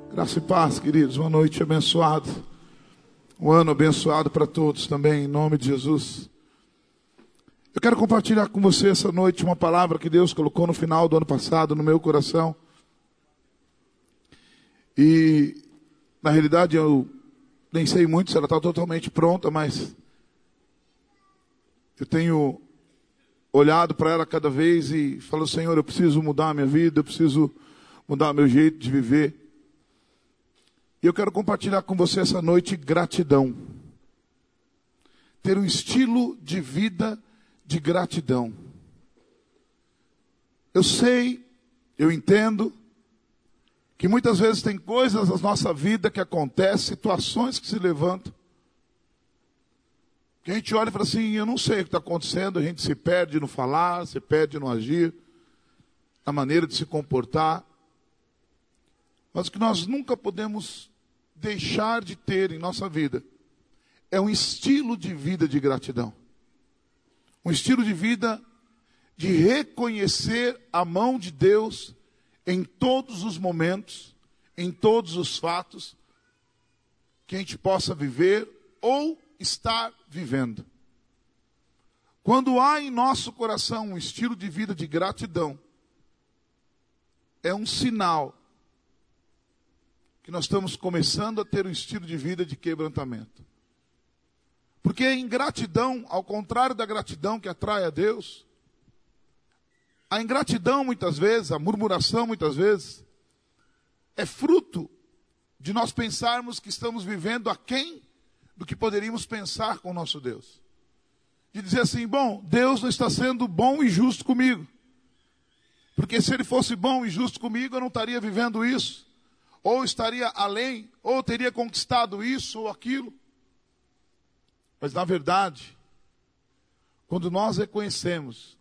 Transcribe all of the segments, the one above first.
Graça e paz, queridos. Uma noite abençoada. Um ano abençoado para todos também, em nome de Jesus. Eu quero compartilhar com você essa noite uma palavra que Deus colocou no final do ano passado no meu coração. E, na realidade, eu nem sei muito se ela está totalmente pronta, mas eu tenho olhado para ela cada vez e falo: Senhor, eu preciso mudar a minha vida, eu preciso mudar o meu jeito de viver. E eu quero compartilhar com você essa noite gratidão. Ter um estilo de vida de gratidão. Eu sei, eu entendo, que muitas vezes tem coisas na nossa vida que acontecem, situações que se levantam, que a gente olha e fala assim: eu não sei o que está acontecendo, a gente se perde no falar, se perde no agir, na maneira de se comportar. Mas o que nós nunca podemos deixar de ter em nossa vida é um estilo de vida de gratidão. Um estilo de vida de reconhecer a mão de Deus em todos os momentos, em todos os fatos que a gente possa viver ou estar vivendo. Quando há em nosso coração um estilo de vida de gratidão, é um sinal que nós estamos começando a ter um estilo de vida de quebrantamento. Porque a ingratidão, ao contrário da gratidão que atrai a Deus, a ingratidão muitas vezes, a murmuração muitas vezes, é fruto de nós pensarmos que estamos vivendo aquém do que poderíamos pensar com o nosso Deus. De dizer assim: bom, Deus não está sendo bom e justo comigo. Porque se Ele fosse bom e justo comigo, eu não estaria vivendo isso. Ou estaria além, ou teria conquistado isso ou aquilo. Mas na verdade, quando nós reconhecemos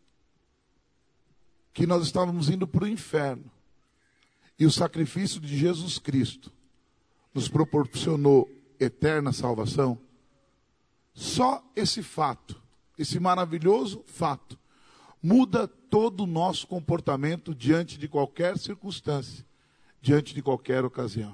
que nós estávamos indo para o inferno, e o sacrifício de Jesus Cristo nos proporcionou eterna salvação, só esse fato, esse maravilhoso fato, muda todo o nosso comportamento diante de qualquer circunstância, diante de qualquer ocasião.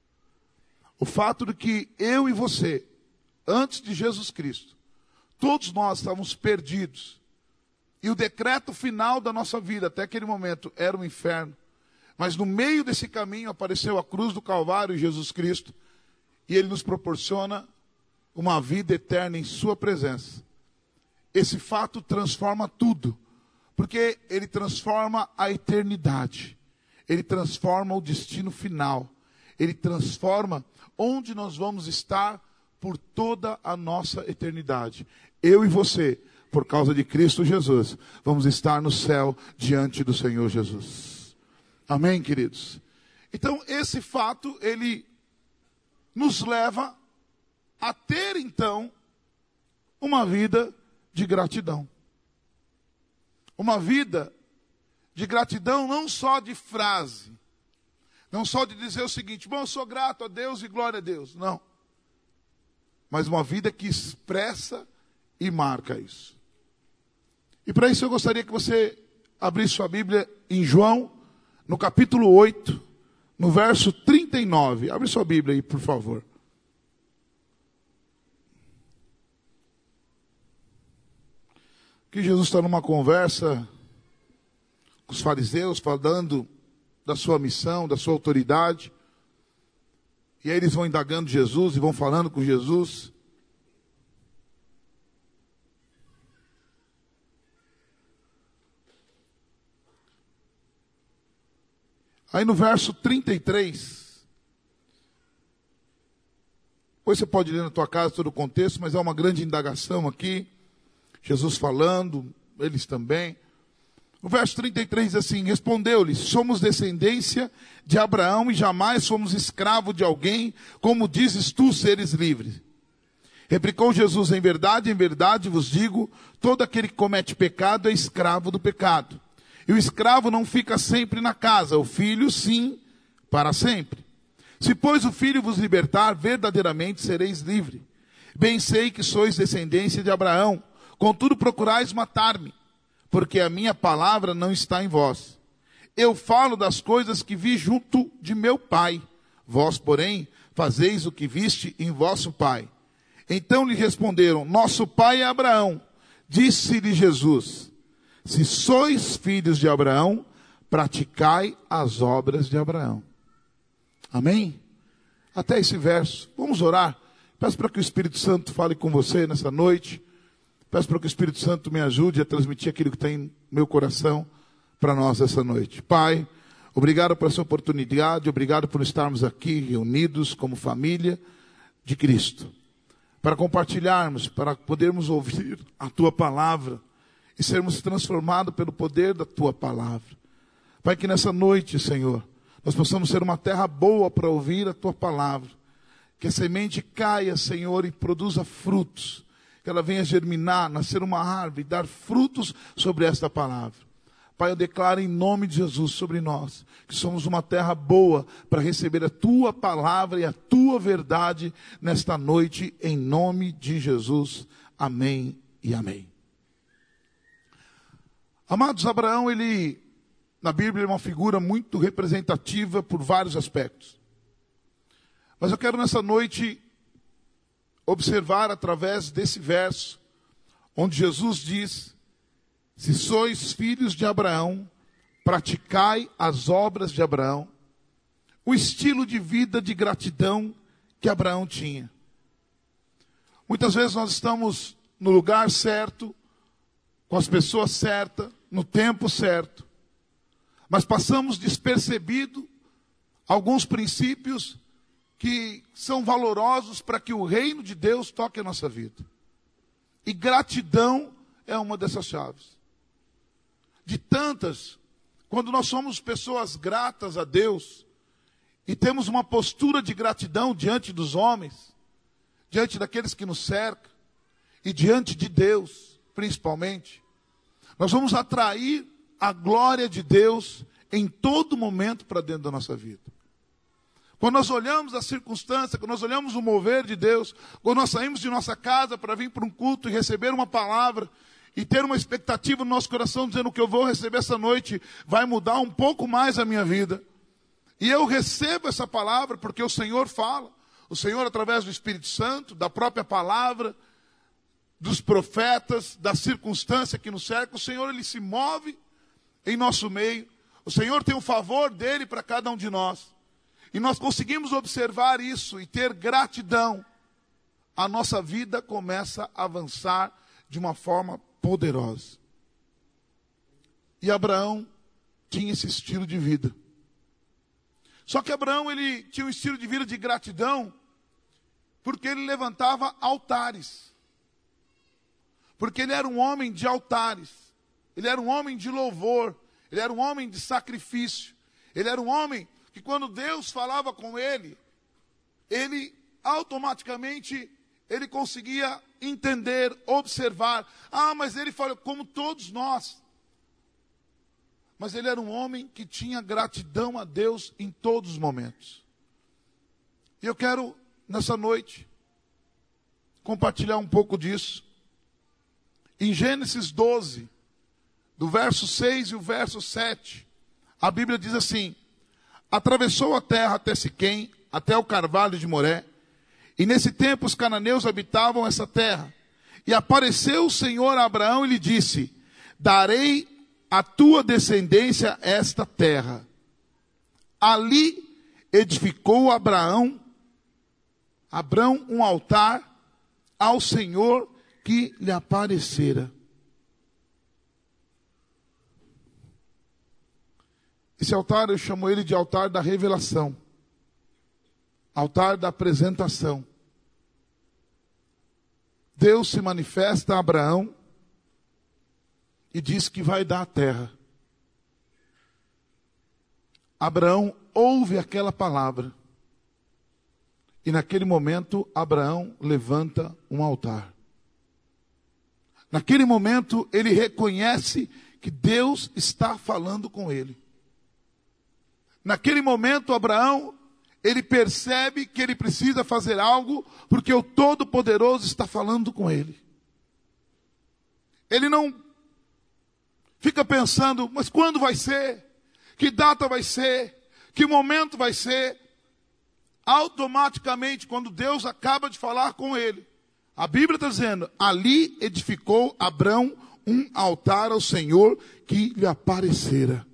O fato de que eu e você, antes de Jesus Cristo, todos nós estávamos perdidos, e o decreto final da nossa vida até aquele momento era o inferno, mas no meio desse caminho apareceu a cruz do Calvário e Jesus Cristo, e Ele nos proporciona uma vida eterna em sua presença. Esse fato transforma tudo, porque Ele transforma a eternidade. Ele transforma o destino final. Ele transforma onde nós vamos estar por toda a nossa eternidade. Eu e você, por causa de Cristo Jesus, vamos estar no céu diante do Senhor Jesus. Amém, queridos? Então, esse fato, ele nos leva a ter, então, uma vida de gratidão. Uma vida de gratidão não só de frase, não só de dizer o seguinte: bom, eu sou grato a Deus e glória a Deus. Não. Mas uma vida que expressa e marca isso. E para isso eu gostaria que você abrisse sua Bíblia em João, no capítulo 8, no verso 39. Abre sua Bíblia aí, por favor. Aqui Jesus está numa conversa os fariseus, falando da sua missão, da sua autoridade. E aí eles vão indagando Jesus e vão falando com Jesus. Aí no verso 33, depois você pode ler na tua casa todo o contexto, mas é uma grande indagação aqui. Jesus falando, eles também. O verso 33 diz assim: respondeu-lhe: somos descendência de Abraão e jamais fomos escravo de alguém, como dizes tu seres livre. Replicou Jesus: em verdade vos digo, todo aquele que comete pecado é escravo do pecado. E o escravo não fica sempre na casa, o filho sim, para sempre. Se pois o filho vos libertar, verdadeiramente sereis livre. Bem sei que sois descendência de Abraão, contudo procurais matar-me, porque a minha palavra não está em vós. Eu falo das coisas que vi junto de meu Pai. Vós, porém, fazeis o que viste em vosso pai. Então lhe responderam: nosso pai é Abraão. Disse-lhe Jesus: se sois filhos de Abraão, praticai as obras de Abraão. Amém? Até esse verso. Vamos orar. Peço para que o Espírito Santo fale com você nessa noite. Peço para que o Espírito Santo me ajude a transmitir aquilo que tem no meu coração para nós essa noite. Pai, obrigado por essa oportunidade, obrigado por estarmos aqui reunidos como família de Cristo, para compartilharmos, para podermos ouvir a Tua palavra e sermos transformados pelo poder da Tua palavra. Pai, que nessa noite, Senhor, nós possamos ser uma terra boa para ouvir a Tua palavra, que a semente caia, Senhor, e produza frutos, que ela venha germinar, nascer uma árvore e dar frutos sobre esta palavra. Pai, eu declaro em nome de Jesus sobre nós, que somos uma terra boa para receber a Tua palavra e a Tua verdade nesta noite, em nome de Jesus. Amém e amém. Amados, Abraão, na Bíblia, é uma figura muito representativa por vários aspectos. Mas eu quero nessa noite observar através desse verso, onde Jesus diz: se sois filhos de Abraão, praticai as obras de Abraão, o estilo de vida de gratidão que Abraão tinha. Muitas vezes nós estamos no lugar certo, com as pessoas certas, no tempo certo, mas passamos despercebido alguns princípios que são valorosos para que o reino de Deus toque a nossa vida. E gratidão é uma dessas chaves. De tantas, quando nós somos pessoas gratas a Deus, e temos uma postura de gratidão diante dos homens, diante daqueles que nos cercam, e diante de Deus, principalmente, nós vamos atrair a glória de Deus em todo momento para dentro da nossa vida. Quando nós olhamos a circunstância, quando nós olhamos o mover de Deus, quando nós saímos de nossa casa para vir para um culto e receber uma palavra, e ter uma expectativa no nosso coração, dizendo que eu vou receber essa noite vai mudar um pouco mais a minha vida. E eu recebo essa palavra porque o Senhor fala. O Senhor, através do Espírito Santo, da própria palavra, dos profetas, da circunstância que nos cerca, o Senhor, Ele se move em nosso meio. O Senhor tem o favor dEle para cada um de nós. E nós conseguimos observar isso e ter gratidão. A nossa vida começa a avançar de uma forma poderosa. E Abraão tinha esse estilo de vida. Só que Abraão, ele tinha um estilo de vida de gratidão, porque ele levantava altares. Porque ele era um homem de altares. Ele era um homem de louvor. Ele era um homem de sacrifício. Ele era um homem que quando Deus falava com ele automaticamente, ele conseguia entender, observar. Mas ele falou, como todos nós. Mas ele era um homem que tinha gratidão a Deus em todos os momentos. E eu quero, nessa noite, compartilhar um pouco disso. Em Gênesis 12, do verso 6 e o verso 7, a Bíblia diz assim: atravessou a terra até Siquém, até o carvalho de Moré, e nesse tempo os cananeus habitavam essa terra. E apareceu o Senhor a Abraão e lhe disse: darei à tua descendência esta terra. Ali edificou Abraão um altar ao Senhor que lhe aparecera. Esse altar, eu chamo ele de altar da revelação. Altar da apresentação. Deus se manifesta a Abraão e diz que vai dar a terra. Abraão ouve aquela palavra. E naquele momento, Abraão levanta um altar. Naquele momento, ele reconhece que Deus está falando com ele. Naquele momento, Abraão, ele percebe que ele precisa fazer algo, porque o Todo-Poderoso está falando com ele. Ele não fica pensando, mas quando vai ser? Que data vai ser? Que momento vai ser? automaticamente, quando Deus acaba de falar com ele, a Bíblia está dizendo, ali edificou Abrão um altar ao Senhor que lhe aparecera.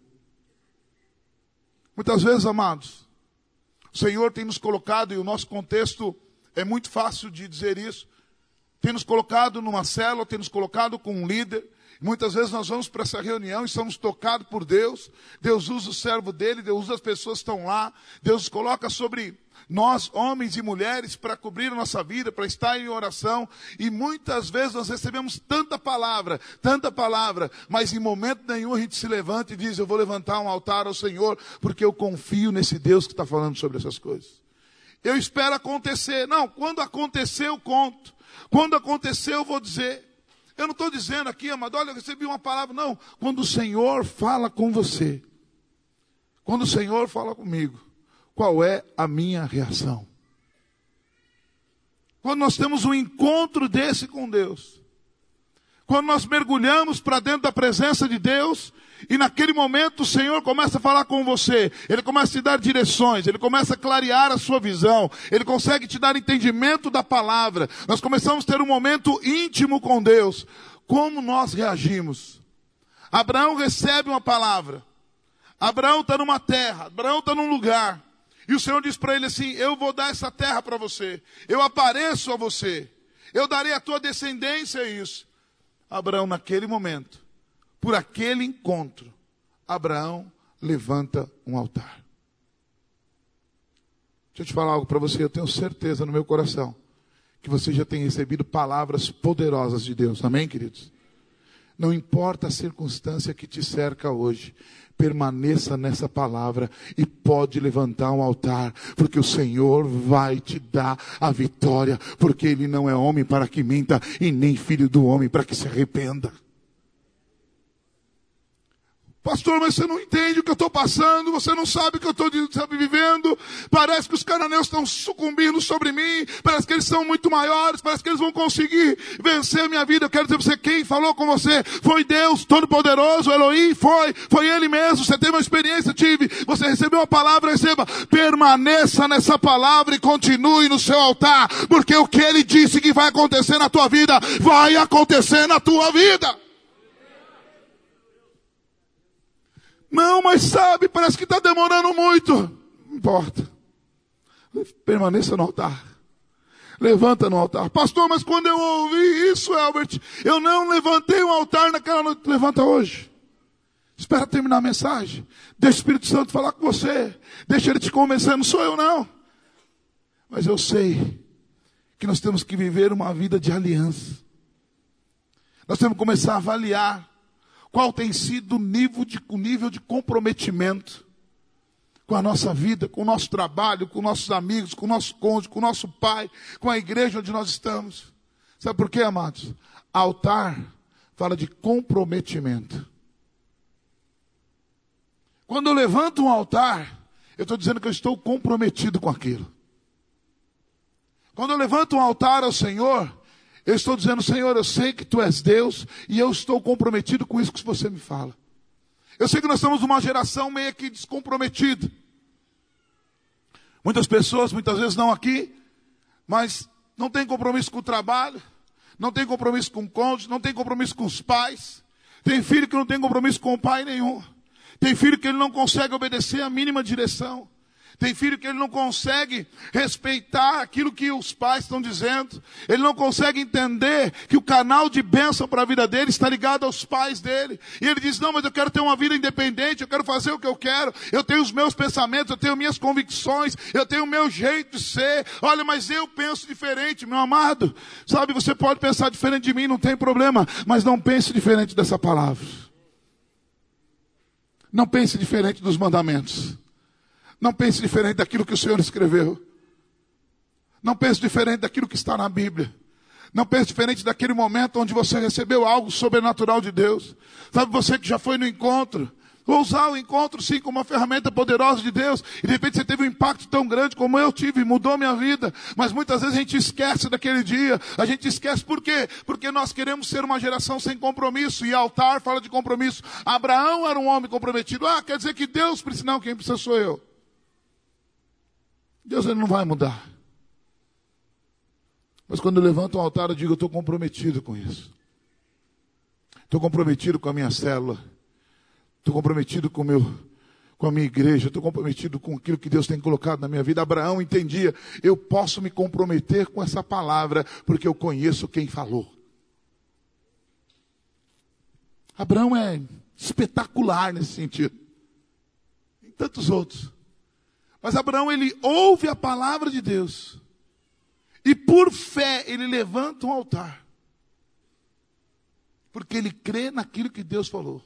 Muitas vezes, amados, o Senhor tem nos colocado, e o nosso contexto é muito fácil de dizer isso, tem nos colocado numa célula, tem nos colocado com um líder. Muitas vezes nós vamos para essa reunião e somos tocados por Deus. Deus usa o servo dele, Deus usa as pessoas que estão lá. Deus coloca sobre nós, homens e mulheres, para cobrir a nossa vida, para estar em oração. E muitas vezes nós recebemos tanta palavra, mas em momento nenhum a gente se levanta e diz, eu vou levantar um altar ao Senhor, porque eu confio nesse Deus que está falando sobre essas coisas. Eu espero acontecer. Não, quando acontecer eu conto. Quando acontecer eu vou dizer. Eu não estou dizendo aqui, amado, olha, eu recebi uma palavra. Não, quando o Senhor fala com você, quando o Senhor fala comigo, qual é a minha reação? Quando nós temos um encontro desse com Deus, quando nós mergulhamos para dentro da presença de Deus, e naquele momento o Senhor começa a falar com você, Ele começa a te dar direções, Ele começa a clarear a sua visão, Ele consegue te dar entendimento da palavra, nós começamos a ter um momento íntimo com Deus. Como nós reagimos? Abraão recebe uma palavra, Abraão está numa terra, Abraão está num lugar, e o Senhor diz para ele assim, eu vou dar essa terra para você, eu apareço a você, eu darei a tua descendência isso. Abraão naquele momento, por aquele encontro, Abraão levanta um altar. Deixa eu te falar algo para você, eu tenho certeza no meu coração, que você já tem recebido palavras poderosas de Deus, amém, queridos? Não importa a circunstância que te cerca hoje, permaneça nessa palavra e pode levantar um altar, porque o Senhor vai te dar a vitória, porque Ele não é homem para que minta, e nem filho do homem para que se arrependa. Pastor, mas você não entende o que eu estou passando, você não sabe o que eu estou vivendo, parece que os cananeus estão sucumbindo sobre mim, parece que eles são muito maiores, parece que eles vão conseguir vencer a minha vida. Eu quero dizer para você, quem falou com você foi Deus Todo-Poderoso, Elohim, foi Ele mesmo. Você teve uma experiência, tive, você recebeu uma palavra, receba, permaneça nessa palavra e continue no seu altar, porque o que Ele disse que vai acontecer na tua vida, vai acontecer na tua vida. Não, mas sabe, parece que está demorando muito. Não importa. Permaneça no altar. Levanta no altar. Pastor, mas quando eu ouvi isso, Albert, eu não levantei um altar naquela noite. Levanta hoje. Espera terminar a mensagem. Deixa o Espírito Santo falar com você. Deixa Ele te convencer. Não sou eu, não. Mas eu sei que nós temos que viver uma vida de aliança. Nós temos que começar a avaliar qual tem sido o nível de comprometimento com a nossa vida, com o nosso trabalho, com nossos amigos, com o nosso cônjuge, com o nosso pai, com a igreja onde nós estamos. Sabe por quê, amados? Altar fala de comprometimento. Quando eu levanto um altar, eu estou dizendo que eu estou comprometido com aquilo. Quando eu levanto um altar ao Senhor, eu estou dizendo, Senhor, eu sei que Tu és Deus e eu estou comprometido com isso que você me fala. Eu sei que nós estamos numa geração meio que descomprometida. Muitas pessoas, muitas vezes não aqui, mas não tem compromisso com o trabalho, não tem compromisso com o cônjuge, não tem compromisso com os pais. Tem filho que não tem compromisso com o pai nenhum. Tem filho que ele não consegue obedecer a mínima direção. Tem filho que ele não consegue respeitar aquilo que os pais estão dizendo. Ele não consegue entender que o canal de bênção para a vida dele está ligado aos pais dele. E ele diz, não, mas eu quero ter uma vida independente, eu quero fazer o que eu quero. Eu tenho os meus pensamentos, eu tenho minhas convicções, eu tenho o meu jeito de ser. Olha, mas eu penso diferente, meu amado. Sabe, você pode pensar diferente de mim, não tem problema. Mas não pense diferente dessa palavra. Não pense diferente dos mandamentos. Não pense diferente daquilo que o Senhor escreveu. Não pense diferente daquilo que está na Bíblia. Não pense diferente daquele momento onde você recebeu algo sobrenatural de Deus. Sabe, você que já foi no encontro, vou usar o encontro sim como uma ferramenta poderosa de Deus. E de repente você teve um impacto tão grande como eu tive, mudou minha vida. Mas muitas vezes a gente esquece daquele dia. A gente esquece por quê? Porque nós queremos ser uma geração sem compromisso. E altar fala de compromisso. Abraão era um homem comprometido. Ah, quer dizer que Deus precisa. Não, quem precisa sou eu. Deus ele não vai mudar. Mas quando eu levanto um altar, eu digo, eu estou comprometido com isso. Estou comprometido com a minha célula. Estou comprometido com a minha igreja. Estou comprometido com aquilo que Deus tem colocado na minha vida. Abraão entendia, eu posso me comprometer com essa palavra, porque eu conheço quem falou. Abraão é espetacular nesse sentido. E tantos outros. Mas Abraão, ele ouve a palavra de Deus. E por fé, ele levanta um altar. Porque ele crê naquilo que Deus falou.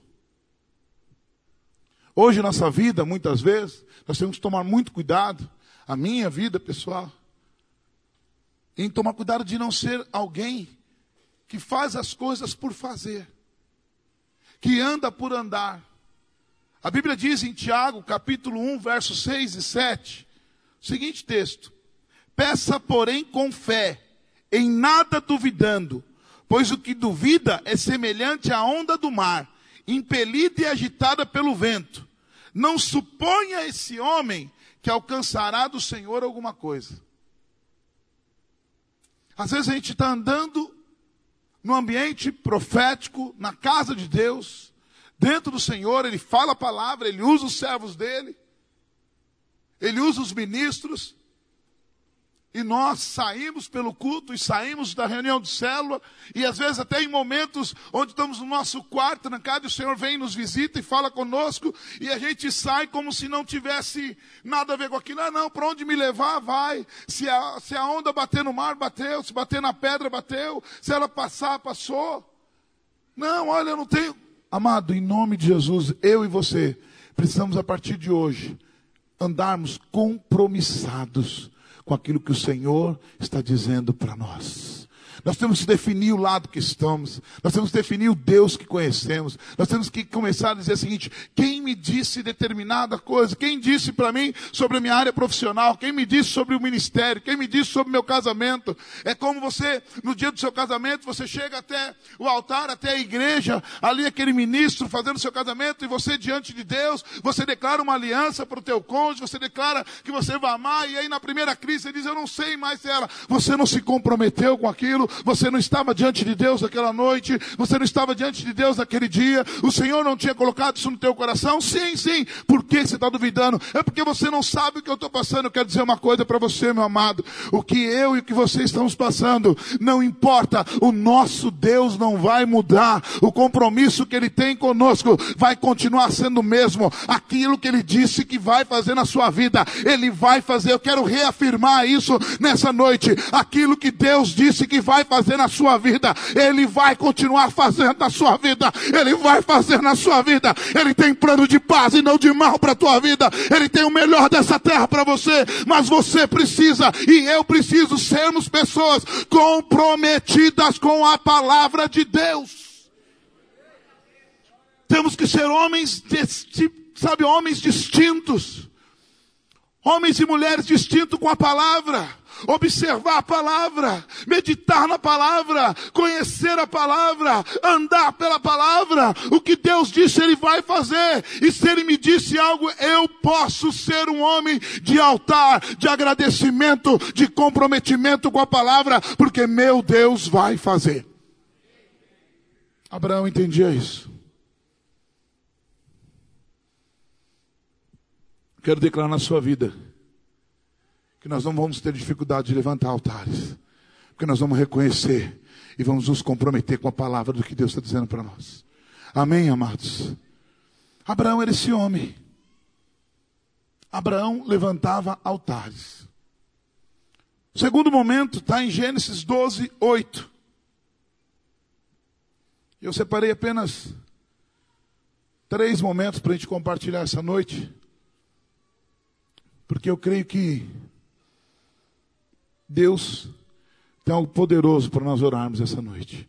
Hoje, na nossa vida, muitas vezes, nós temos que tomar muito cuidado, a minha vida pessoal, em tomar cuidado de não ser alguém que faz as coisas por fazer, que anda por andar. A Bíblia diz em Tiago, capítulo 1, versos 6 e 7, o seguinte texto: peça, porém, com fé, em nada duvidando, pois o que duvida é semelhante à onda do mar, impelida e agitada pelo vento. Não suponha esse homem que alcançará do Senhor alguma coisa. Às vezes a gente está andando no ambiente profético, na casa de Deus, dentro do Senhor, Ele fala a palavra, Ele usa os servos dEle, Ele usa os ministros, e nós saímos pelo culto e saímos da reunião de célula, e às vezes até em momentos onde estamos no nosso quarto, trancado, e o Senhor vem e nos visita e fala conosco, e a gente sai como se não tivesse nada a ver com aquilo. Não, para onde me levar, vai. Se a onda bater no mar, bateu. Se bater na pedra, bateu. Se ela passar, passou. Não, olha, eu não tenho... Amado, em nome de Jesus, eu e você, precisamos a partir de hoje, andarmos compromissados com aquilo que o Senhor está dizendo para nós. Nós temos que definir o lado que estamos. Nós temos que definir o Deus que conhecemos. Nós temos que começar a dizer o seguinte: quem me disse determinada coisa? Quem disse para mim sobre a minha área profissional? Quem me disse sobre o ministério? Quem me disse sobre o meu casamento? É como você, no dia do seu casamento, você chega até o altar, até a igreja, ali aquele ministro fazendo o seu casamento, e você diante de Deus, você declara uma aliança para o teu cônjuge, você declara que você vai amar, e aí na primeira crise você diz: eu não sei mais ela. Você não se comprometeu com aquilo. Você não estava diante de Deus naquela noite, você não estava diante de Deus naquele dia, o Senhor não tinha colocado isso no teu coração. Sim, sim. Por que você está duvidando? É porque você não sabe o que eu estou passando. Eu quero dizer uma coisa para você, meu amado: o que eu e o que você estamos passando não importa, o nosso Deus não vai mudar. O compromisso que Ele tem conosco vai continuar sendo o mesmo. Aquilo que Ele disse que vai fazer na sua vida, Ele vai fazer. Eu quero reafirmar isso nessa noite. Aquilo que Deus disse que vai fazer na sua vida, Ele vai continuar fazendo na sua vida. Ele vai fazer na sua vida. Ele tem plano de paz e não de mal para a tua vida. Ele tem o melhor dessa terra para você. Mas você precisa, e eu preciso, sermos pessoas comprometidas com a palavra de Deus. Temos que ser homens, homens distintos. Homens e mulheres distintos com a palavra. Observar a palavra, meditar na palavra, conhecer a palavra, andar pela palavra. O que Deus disse, Ele vai fazer. E se Ele me disse algo, eu posso ser um homem de altar, de agradecimento, de comprometimento com a palavra, porque meu Deus vai fazer. Abraão entendia isso. Quero declarar na sua vida que nós não vamos ter dificuldade de levantar altares, porque nós vamos reconhecer e vamos nos comprometer com a palavra do que Deus está dizendo para nós. Amém, amados? Abraão era esse homem. Abraão levantava altares. O segundo momento está em Gênesis 12, 8. Eu separei apenas 3 momentos para a gente compartilhar essa noite, porque eu creio que Deus tem algo poderoso para nós orarmos essa noite.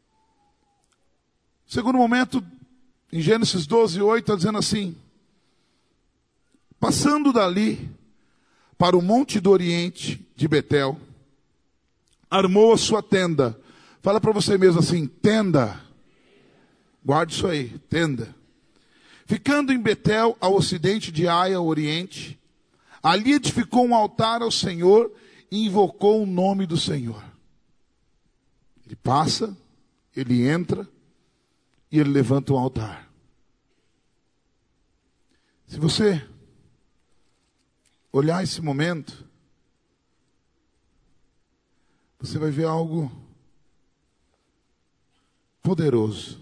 Segundo momento, em Gênesis 12, 8, está dizendo assim: passando dali para o monte do oriente de Betel, armou a sua tenda. Fala para você mesmo assim: tenda. Guarde isso aí, tenda. Ficando em Betel, ao ocidente de Ai, ao oriente, Ali edificou um altar ao Senhor e invocou o nome do Senhor. Ele passa, ele entra e ele levanta um altar. Se você olhar esse momento, você vai ver algo poderoso.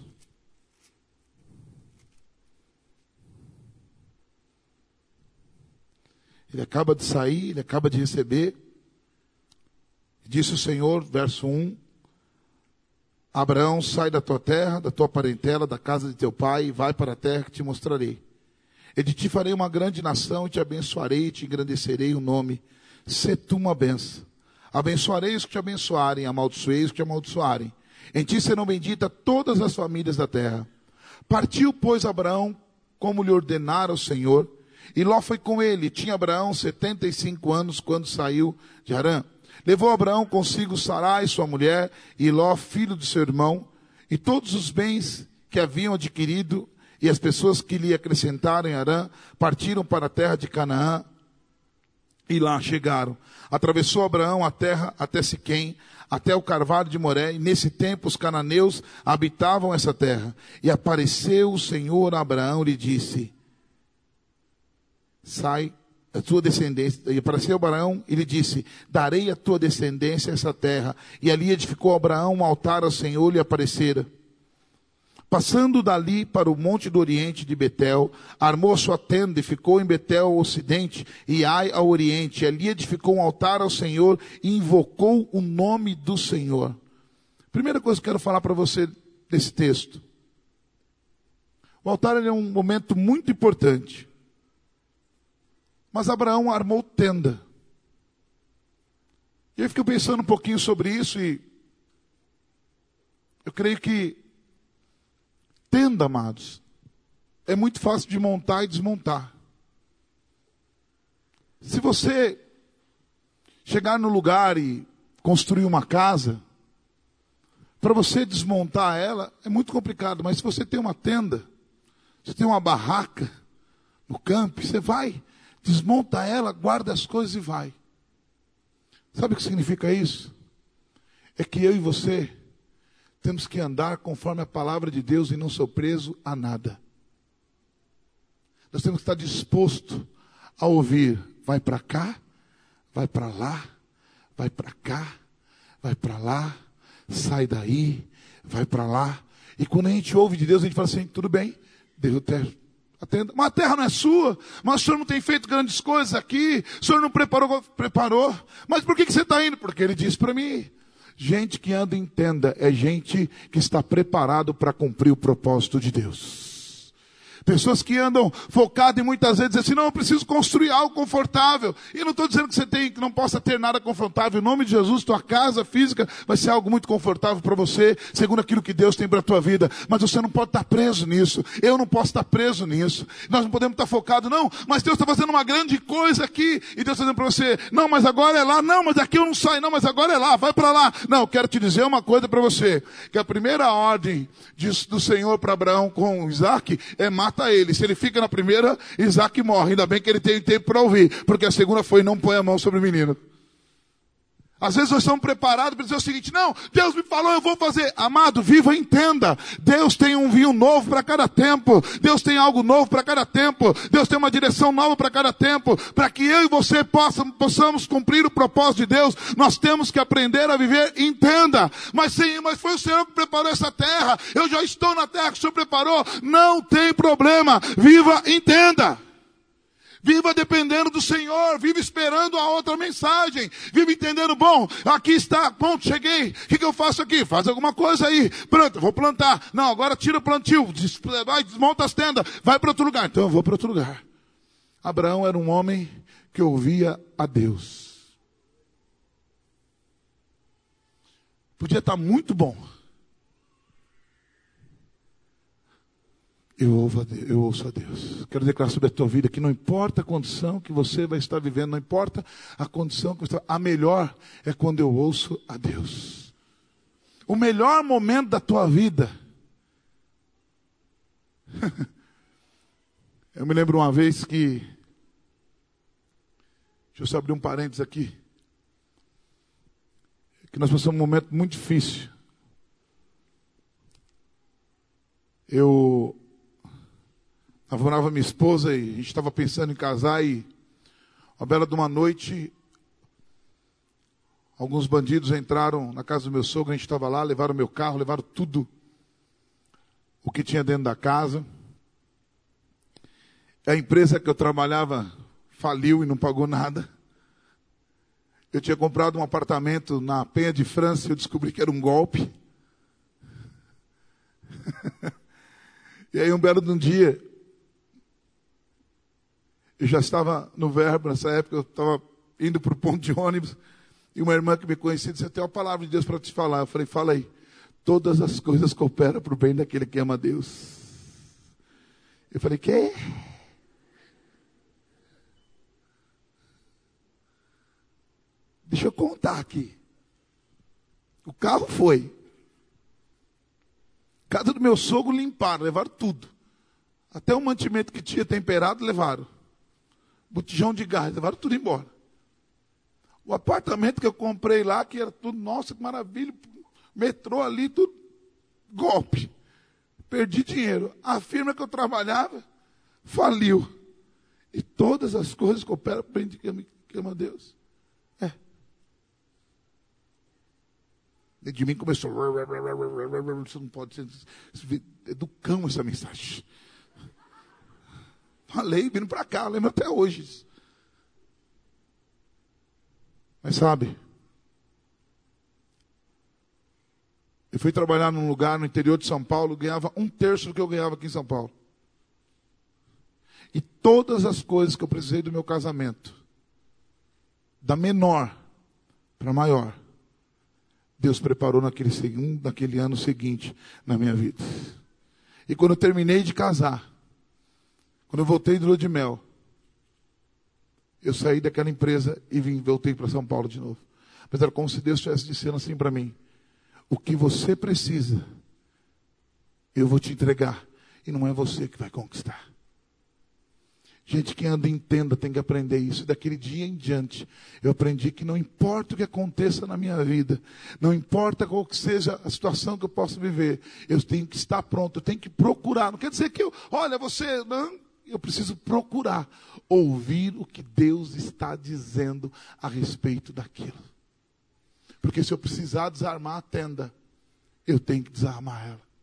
Ele acaba de sair, ele acaba de receber. Disse o Senhor, verso 1, Abraão, sai da tua terra, da tua parentela, da casa de teu pai, e vai para a terra que te mostrarei. E de ti farei uma grande nação, e te abençoarei, e te engrandecerei o nome. Sê tu uma bênção. Abençoarei os que te abençoarem, amaldiçoei os que te amaldiçoarem. Em ti serão benditas todas as famílias da terra. Partiu, pois, Abraão, como lhe ordenara o Senhor, e Ló foi com ele. Tinha Abraão 75 anos quando saiu de Harã. Levou Abraão consigo Sarai, sua mulher, e Ló, filho de seu irmão, e todos os bens que haviam adquirido, e as pessoas que lhe acrescentaram em Harã, partiram para a terra de Canaã, e lá chegaram. Atravessou Abraão a terra até Siquém, até o carvalho de Moré, e nesse tempo os cananeus habitavam essa terra. E apareceu o Senhor a Abraão e lhe disse, sai a tua descendência. E apareceu Abraão e lhe disse, darei a tua descendência essa terra. E ali edificou Abraão um altar ao Senhor, lhe aparecera. Passando dali para o monte do oriente de Betel, armou a sua tenda e ficou em Betel ao ocidente e Ai ao oriente. E ali edificou um altar ao Senhor e invocou o nome do Senhor. Primeira coisa que eu quero falar para você desse texto. O altar é um momento muito importante. Mas Abraão armou tenda. E eu fiquei pensando um pouquinho sobre isso e eu creio que tenda, amados, é muito fácil de montar e desmontar. Se você chegar no lugar e construir uma casa, para você desmontar ela é muito complicado. Mas se você tem uma tenda, você tem uma barraca no campo, você vai, desmonta ela, guarda as coisas e vai. Sabe o que significa isso? É que eu e você temos que andar conforme a palavra de Deus e não ser preso a nada. Nós temos que estar disposto a ouvir, vai para cá, vai para lá, vai para cá, vai para lá, sai daí, vai para lá. E quando a gente ouve de Deus, a gente fala assim, tudo bem, Deus atenda. Mas a terra não é sua, mas o senhor não tem feito grandes coisas aqui, o senhor não preparou. Mas por que você está indo? Porque ele disse para mim. Gente que anda em tenda é gente que está preparado para cumprir o propósito de Deus. Pessoas que andam focadas e muitas vezes dizem assim, não, eu preciso construir algo confortável. E não estou dizendo que você que não possa ter nada confortável. Em nome de Jesus, tua casa física vai ser algo muito confortável para você, segundo aquilo que Deus tem para a tua vida. Mas você não pode estar preso nisso. Eu não posso estar preso nisso. Nós não podemos estar focados, não, mas Deus está fazendo uma grande coisa aqui. E Deus está dizendo para você, não, mas agora é lá. Não, mas aqui eu não saio. Não, mas agora é lá. Vai para lá. Não, eu quero te dizer uma coisa para você. Que a primeira ordem do Senhor para Abraão com Isaac é mata ele. Se ele fica na primeira, Isaac morre. Ainda bem que ele tem tempo para ouvir. Porque a segunda foi, não põe a mão sobre o menino. Às vezes nós estamos preparados para dizer o seguinte, não, Deus me falou, eu vou fazer. Amado, viva e entenda. Deus tem um vinho novo para cada tempo. Deus tem algo novo para cada tempo. Deus tem uma direção nova para cada tempo. Para que eu e você possamos cumprir o propósito de Deus, nós temos que aprender a viver. Entenda. Mas foi o Senhor que preparou essa terra. Eu já estou na terra que o Senhor preparou. Não tem problema. Viva e entenda. Viva dependendo do Senhor, viva esperando a outra mensagem, viva entendendo, bom, aqui está, pronto, cheguei, o que eu faço aqui? Faz alguma coisa aí, planta, vou plantar, não, agora tira o plantio, vai, desmonta as tendas, vai para outro lugar, então eu vou para outro lugar. Abraão era um homem que ouvia a Deus. Podia estar muito bom. Eu ouço a Deus. Quero declarar sobre a tua vida que não importa a condição que você vai estar vivendo, não importa a condição que você está, a melhor é quando eu ouço a Deus. O melhor momento da tua vida. Eu me lembro uma vez que Deixa eu só abrir um parênteses aqui. Que nós passamos um momento muito difícil. Eu namorava minha esposa e a gente estava pensando em casar e uma bela de uma noite, alguns bandidos entraram na casa do meu sogro, a gente estava lá, levaram meu carro, levaram tudo o que tinha dentro da casa. A empresa que eu trabalhava faliu e não pagou nada. Eu tinha comprado um apartamento na Penha de França e eu descobri que era um golpe. E aí um belo de um dia, eu já estava no Verbo, nessa época eu estava indo para o ponto de ônibus, e uma irmã que me conhecia disse, eu tenho uma palavra de Deus para te falar. Eu falei, fala aí. Todas as coisas cooperam para o bem daquele que ama a Deus. Eu falei, quê? Deixa eu contar aqui. O carro foi. Casa do meu sogro limparam, levaram tudo. Até o mantimento que tinha temperado, levaram. Botijão de gás, levaram tudo embora. O apartamento que eu comprei lá, que era tudo, nossa, que maravilha. Metrô ali, tudo golpe. Perdi dinheiro. A firma que eu trabalhava, faliu. E todas as coisas cooperam para quem ama Deus. Dentro de mim começou. Você não pode ser. É do cão essa mensagem. Falei, vindo para cá, lembro até hoje. Mas sabe, eu fui trabalhar num lugar no interior de São Paulo, ganhava 1/3 do que eu ganhava aqui em São Paulo. E todas as coisas que eu precisei do meu casamento, da menor para maior, Deus preparou naquele ano seguinte na minha vida. E quando eu terminei de casar, quando eu voltei de lua de mel, eu saí daquela empresa e voltei para São Paulo de novo. Mas era como se Deus estivesse dizendo assim para mim, o que você precisa, eu vou te entregar. E não é você que vai conquistar. Gente que anda em tenda tem que aprender isso. Daquele dia em diante, eu aprendi que não importa o que aconteça na minha vida, não importa qual que seja a situação que eu possa viver, eu tenho que estar pronto, eu tenho que procurar. Não quer dizer que eu preciso procurar ouvir o que Deus está dizendo a respeito daquilo. Porque se eu precisar desarmar a tenda, eu tenho que desarmar ela.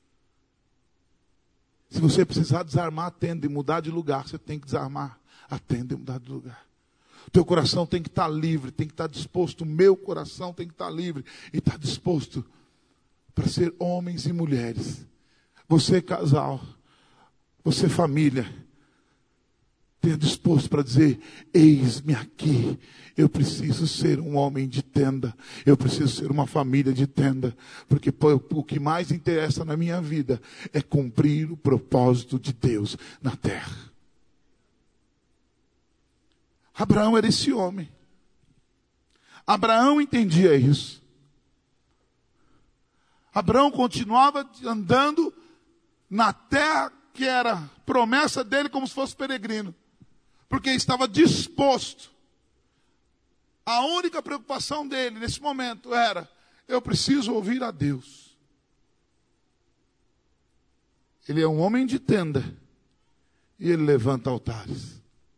Se você precisar desarmar a tenda e mudar de lugar, você tem que desarmar a tenda e mudar de lugar. O teu coração tem que estar livre, tem que estar disposto. O meu coração tem que estar livre e estar disposto para ser homens e mulheres. Você casal, você família, tenha disposto para dizer, eis-me aqui. Eu preciso ser um homem de tenda. Eu preciso ser uma família de tenda. Porque o que mais interessa na minha vida é cumprir o propósito de Deus na terra. Abraão era esse homem. Abraão entendia isso. Abraão continuava andando na terra que era promessa dele como se fosse peregrino. Porque estava disposto. A única preocupação dele nesse momento era, eu preciso ouvir a Deus. Ele é um homem de tenda. E ele levanta altares.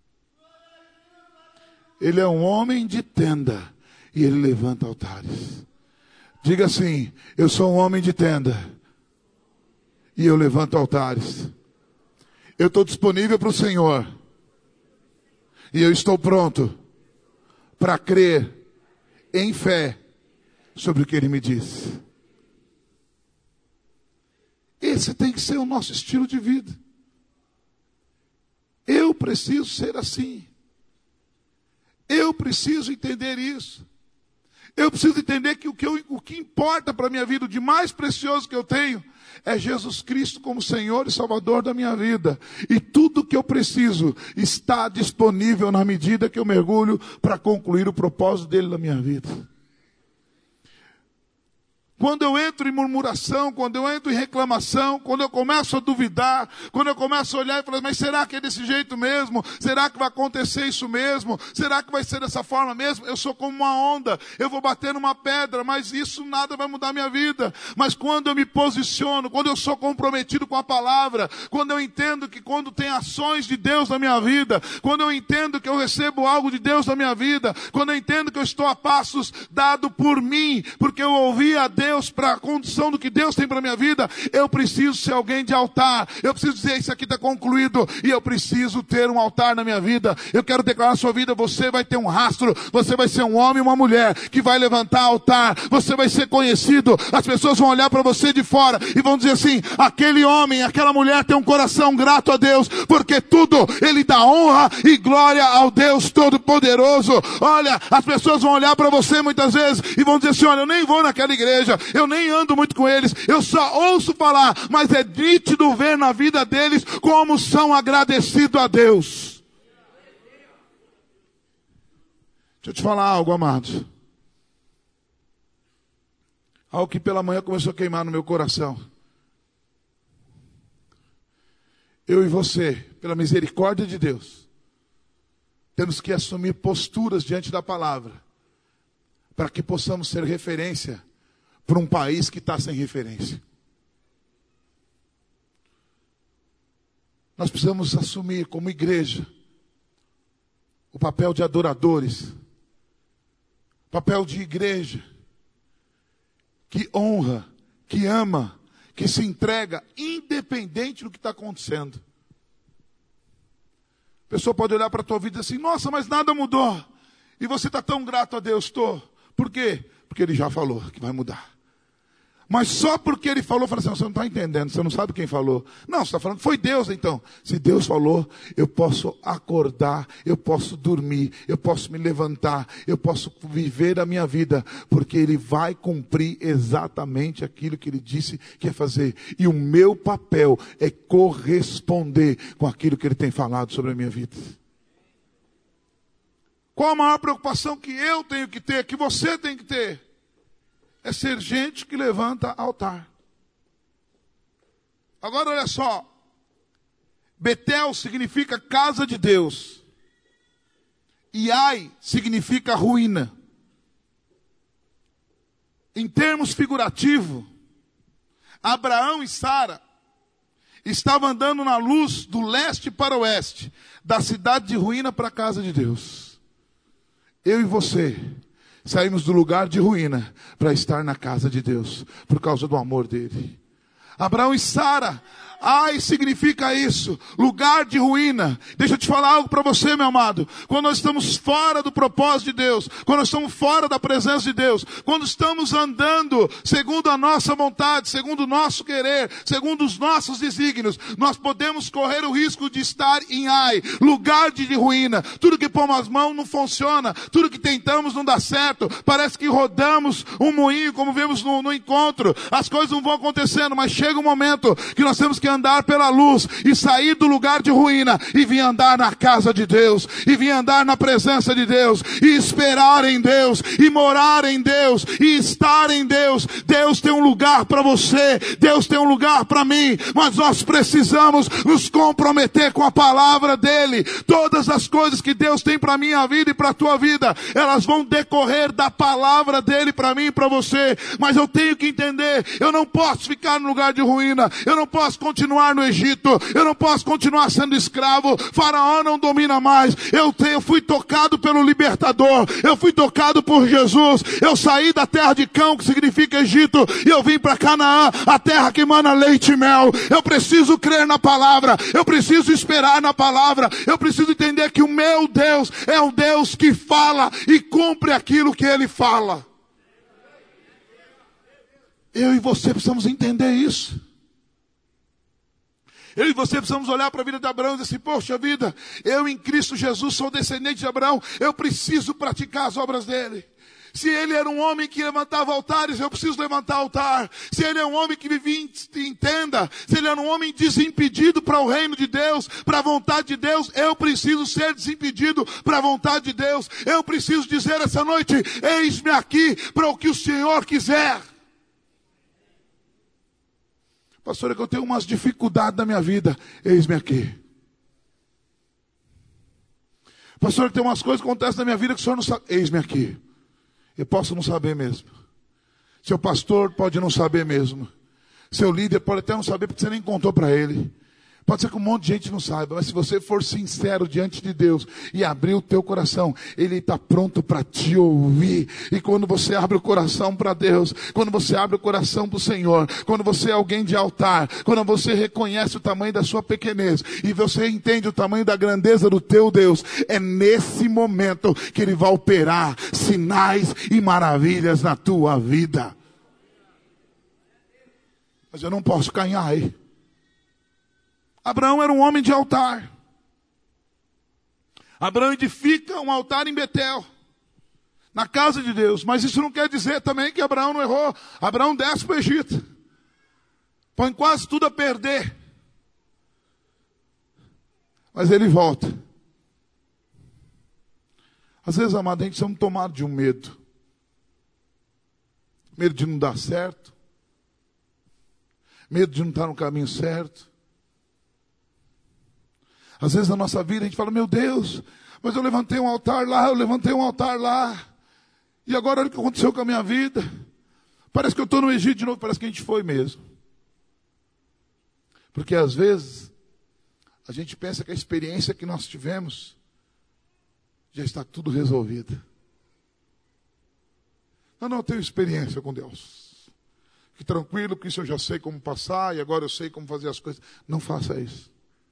Ele é um homem de tenda. E ele levanta altares. Diga assim, eu sou um homem de tenda. E eu levanto altares. Eu estou disponível para o Senhor. E eu estou pronto para crer em fé sobre o que Ele me diz. Esse tem que ser o nosso estilo de vida. Eu preciso ser assim. Eu preciso entender isso. Eu preciso entender que o que importa para a minha vida, o de mais precioso que eu tenho, é Jesus Cristo como Senhor e Salvador da minha vida. E tudo que eu preciso está disponível na medida que eu mergulho para concluir o propósito dele na minha vida. quando eu entro em murmuração, quando eu entro em reclamação, quando eu começo a duvidar, quando eu começo a olhar e falar, mas será que é desse jeito mesmo? Será que vai acontecer isso mesmo? Será que vai ser dessa forma mesmo? Eu sou como uma onda, eu vou bater numa pedra, mas isso nada vai mudar minha vida. Mas quando eu me posiciono, quando eu sou comprometido com a palavra, quando eu entendo que quando tem ações de Deus na minha vida, quando eu entendo que eu recebo algo de Deus na minha vida, quando eu entendo que eu estou a passos dado por mim, porque eu ouvi a Deus para a condição do que Deus tem para a minha vida, eu preciso ser alguém de altar, eu preciso dizer, isso aqui está concluído, e eu preciso ter um altar na minha vida. Eu quero declarar na sua vida, você vai ter um rastro, você vai ser um homem e uma mulher que vai levantar altar, você vai ser conhecido, as pessoas vão olhar para você de fora e vão dizer assim, aquele homem, aquela mulher tem um coração grato a Deus, porque tudo ele dá honra e glória ao Deus Todo-Poderoso. Olha, as pessoas vão olhar para você muitas vezes e vão dizer assim, olha, eu nem vou naquela igreja, eu nem ando muito com eles, eu só ouço falar, mas é nítido ver na vida deles como são agradecidos a Deus. Deixa eu te falar algo, amado. Algo que pela manhã começou a queimar no meu coração. Eu e você, pela misericórdia de Deus, temos que assumir posturas diante da palavra, para que possamos ser referência para um país que está sem referência. Nós precisamos assumir como igreja o papel de adoradores, papel de igreja que honra, que ama, que se entrega, independente do que está acontecendo. A pessoa pode olhar para a tua vida e dizer assim, nossa, mas nada mudou. E você está tão grato a Deus, estou. Por quê? Porque Ele já falou que vai mudar. Mas só porque Ele falou, fala assim, você não está entendendo, você não sabe quem falou. Não, você está falando, foi Deus então. Se Deus falou, eu posso acordar, eu posso dormir, eu posso me levantar, eu posso viver a minha vida, porque Ele vai cumprir exatamente aquilo que Ele disse que ia fazer. E o meu papel é corresponder com aquilo que Ele tem falado sobre a minha vida. Qual a maior preocupação que eu tenho que ter, que você tem que ter? É ser gente que levanta altar. Agora olha só. Betel significa casa de Deus. E Ai significa ruína. Em termos figurativos, Abraão e Sara estavam andando na luz do leste para o oeste, da cidade de ruína para a casa de Deus. Eu e você saímos do lugar de ruína para estar na casa de Deus, por causa do amor dele. Abraão e Sara, Ai significa isso, lugar de ruína. Deixa eu te falar algo para você, meu amado. Quando nós estamos fora do propósito de Deus, quando nós estamos fora da presença de Deus, quando estamos andando segundo a nossa vontade, segundo o nosso querer, segundo os nossos desígnios, nós podemos correr o risco de estar em Ai, lugar de ruína. Tudo que pomos as mãos não funciona, tudo que tentamos não dá certo, parece que rodamos um moinho, como vemos no encontro, as coisas não vão acontecendo, mas chega um momento que nós temos que andar pela luz e sair do lugar de ruína e vir andar na casa de Deus, e vir andar na presença de Deus, e esperar em Deus, e morar em Deus, e estar em Deus. Deus tem um lugar para você, Deus tem um lugar para mim, mas nós precisamos nos comprometer com a palavra dele. Todas as coisas que Deus tem para a minha vida e para a tua vida, elas vão decorrer da palavra dele para mim e para você. Mas eu tenho que entender, eu não posso ficar no lugar de ruína, eu não posso continuar no Egito, eu não posso continuar sendo escravo. Faraó não domina mais. Eu fui tocado pelo libertador, eu fui tocado por Jesus. Eu saí da terra de Cão, que significa Egito, e eu vim para Canaã, a terra que emana leite e mel. Eu preciso crer na palavra, eu preciso esperar na palavra, eu preciso entender que o meu Deus é um Deus que fala e cumpre aquilo que ele fala. Eu e você precisamos entender isso. Eu e você precisamos olhar para a vida de Abraão e dizer assim, poxa vida, eu em Cristo Jesus sou descendente de Abraão, eu preciso praticar as obras dele. Se ele era um homem que levantava altares, eu preciso levantar altar. Se ele é um homem que vivia em tenda, se ele era um homem desimpedido para o reino de Deus, para a vontade de Deus, eu preciso ser desimpedido para a vontade de Deus. Eu preciso dizer essa noite, eis-me aqui para o que o Senhor quiser. Pastor, é que eu tenho umas dificuldades na minha vida. Eis-me aqui. Pastor, tem umas coisas que acontecem na minha vida que o senhor não sabe. Eis-me aqui. Eu posso não saber mesmo. Seu pastor pode não saber mesmo. Seu líder pode até não saber porque você nem contou para ele. Pode ser que um monte de gente não saiba, mas se você for sincero diante de Deus e abrir o teu coração, Ele está pronto para te ouvir. E quando você abre o coração para Deus, quando você abre o coração para o Senhor, quando você é alguém de altar, quando você reconhece o tamanho da sua pequenez e você entende o tamanho da grandeza do teu Deus, é nesse momento que Ele vai operar sinais e maravilhas na tua vida. Mas eu não posso cair em Ai. Abraão era um homem de altar. Abraão edifica um altar em Betel, na casa de Deus. Mas isso não quer dizer também que Abraão não errou. Abraão desce para o Egito, põe quase tudo a perder. Mas ele volta. Às vezes, amado, a gente somos tomados de um medo. Medo de não dar certo. Medo de não estar no caminho certo. Às vezes na nossa vida a gente fala, meu Deus, mas eu levantei um altar lá, eu levantei um altar lá. E agora olha o que aconteceu com a minha vida. Parece que eu estou no Egito de novo, parece que a gente foi mesmo. Porque às vezes a gente pensa que a experiência que nós tivemos já está tudo resolvido. Não, eu tenho experiência com Deus. Fique tranquilo que isso eu já sei como passar e agora eu sei como fazer as coisas. Não faça isso.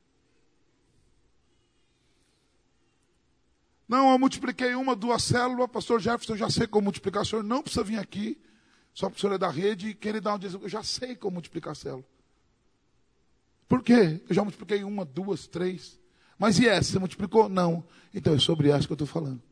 Não, eu multipliquei 1, 2 células, pastor Jefferson, eu já sei como multiplicar. O senhor não precisa vir aqui, só para o senhor é da rede e querer dar um dízimo. Eu já sei como multiplicar a célula. Por quê? Eu já multipliquei 1, 2, 3. Mas e essa? Você multiplicou? Não. Então é sobre essa que eu estou falando.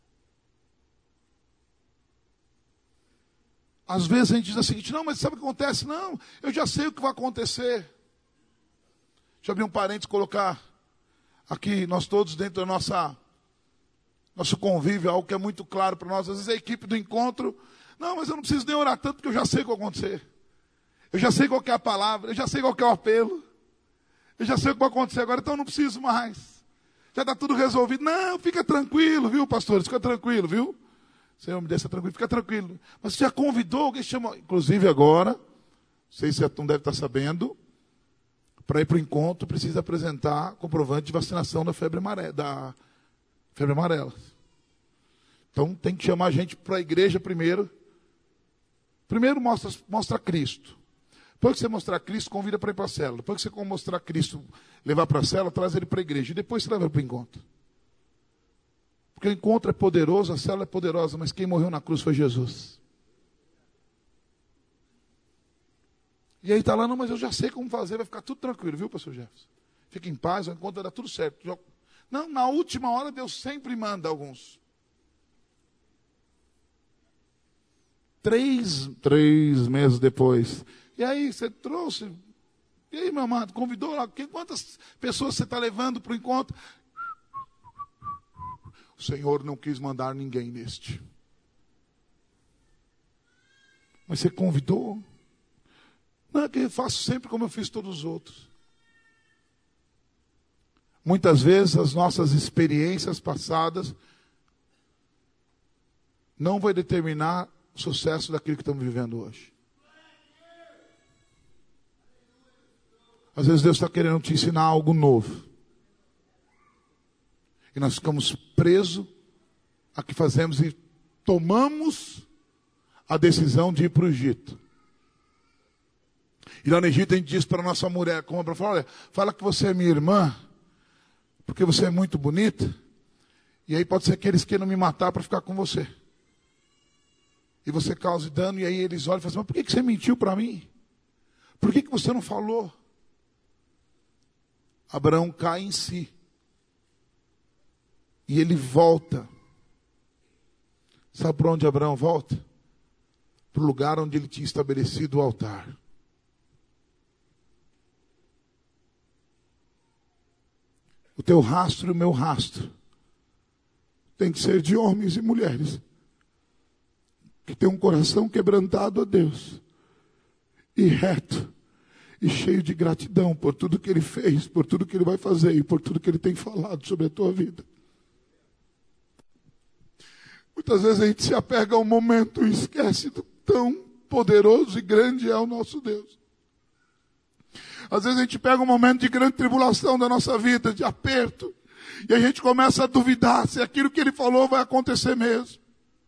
Às vezes a gente diz o seguinte, não, mas sabe o que acontece? Não, eu já sei o que vai acontecer. Deixa eu abrir um parênteses e colocar aqui, nós todos dentro da nosso convívio, algo que é muito claro para nós. Às vezes a equipe do encontro, não, mas eu não preciso nem orar tanto, porque eu já sei o que vai acontecer. Eu já sei qual que é a palavra, eu já sei qual que é o apelo. Eu já sei o que vai acontecer agora, então eu não preciso mais. Já está tudo resolvido. Não, fica tranquilo, viu, pastores? Fica tranquilo, viu? Senhor, me deixa tranquilo, fica tranquilo. Mas você já convidou, alguém chamou. Inclusive agora, não sei se você não deve estar sabendo, para ir para o encontro, precisa apresentar comprovante de vacinação da febre amarela. Então tem que chamar a gente para a igreja primeiro. Primeiro mostra Cristo. Depois que você mostrar Cristo, convida para ir para a célula. Depois que você mostrar Cristo, levar para a célula, traz ele para a igreja. E depois você leva para o encontro. Porque o encontro é poderoso, a célula é poderosa, mas quem morreu na cruz foi Jesus. E aí está lá, não, mas eu já sei como fazer, vai ficar tudo tranquilo, viu, pastor Jefferson? Fica em paz, o encontro vai dar tudo certo. Não, na última hora Deus sempre manda alguns. 3 meses depois. E aí, você trouxe. E aí, meu amado, convidou lá. Quantas pessoas você está levando para o encontro? O Senhor não quis mandar ninguém neste. Mas você convidou? Não é que eu faço sempre como eu fiz todos os outros. Muitas vezes as nossas experiências passadas não vai determinar o sucesso daquilo que estamos vivendo hoje. Às vezes Deus está querendo te ensinar algo novo. E nós ficamos presos a que fazemos e tomamos a decisão de ir para o Egito. E lá no Egito a gente diz para a nossa mulher, olha, fala que você é minha irmã, porque você é muito bonita, e aí pode ser que eles queiram me matar para ficar com você. E você cause dano, e aí eles olham e falam assim, mas por que você mentiu para mim? Por que você não falou? Abraão cai em si. E ele volta. Sabe para onde Abraão volta? Para o lugar onde ele tinha estabelecido o altar. O teu rastro e o meu rastro tem que ser de homens e mulheres que têm um coração quebrantado a Deus e reto, e cheio de gratidão por tudo que Ele fez, por tudo que Ele vai fazer e por tudo que Ele tem falado sobre a tua vida. Muitas vezes a gente se apega ao momento e esquece do tão poderoso e grande é o nosso Deus. Às vezes a gente pega um momento de grande tribulação da nossa vida, de aperto, e a gente começa a duvidar se aquilo que Ele falou vai acontecer mesmo.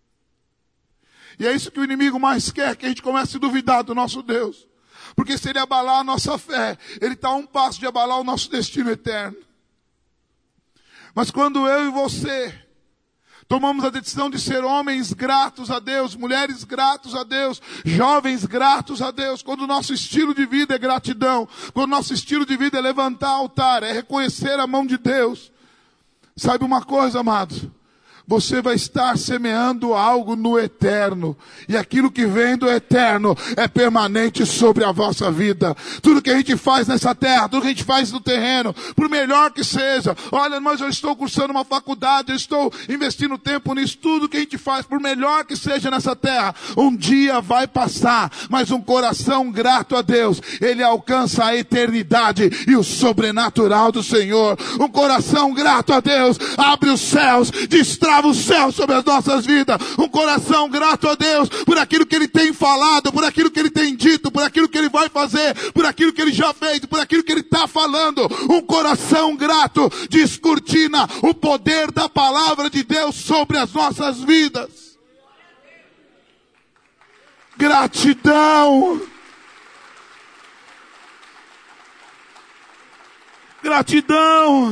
E é isso que o inimigo mais quer, que a gente comece a duvidar do nosso Deus. Porque se Ele abalar a nossa fé, Ele está a um passo de abalar o nosso destino eterno. Mas quando eu e você tomamos a decisão de ser homens gratos a Deus, mulheres gratos a Deus, jovens gratos a Deus, quando o nosso estilo de vida é gratidão, quando o nosso estilo de vida é levantar altar, é reconhecer a mão de Deus, saiba uma coisa, amados, você vai estar semeando algo no eterno. E aquilo que vem do eterno é permanente sobre a vossa vida. Tudo que a gente faz nessa terra, tudo que a gente faz no terreno, por melhor que seja. Olha, mas eu estou cursando uma faculdade, eu estou investindo tempo nisso. Tudo que a gente faz, por melhor que seja nessa terra, um dia vai passar. Mas um coração grato a Deus, ele alcança a eternidade e o sobrenatural do Senhor. Um coração grato a Deus abre os céus, destrava o céu sobre as nossas vidas. Um coração grato a Deus por aquilo que Ele tem falado, por aquilo que Ele tem dito, por aquilo que Ele vai fazer, por aquilo que Ele já fez, por aquilo que Ele está falando. Um coração grato descortina o poder da palavra de Deus sobre as nossas vidas. Gratidão. Gratidão.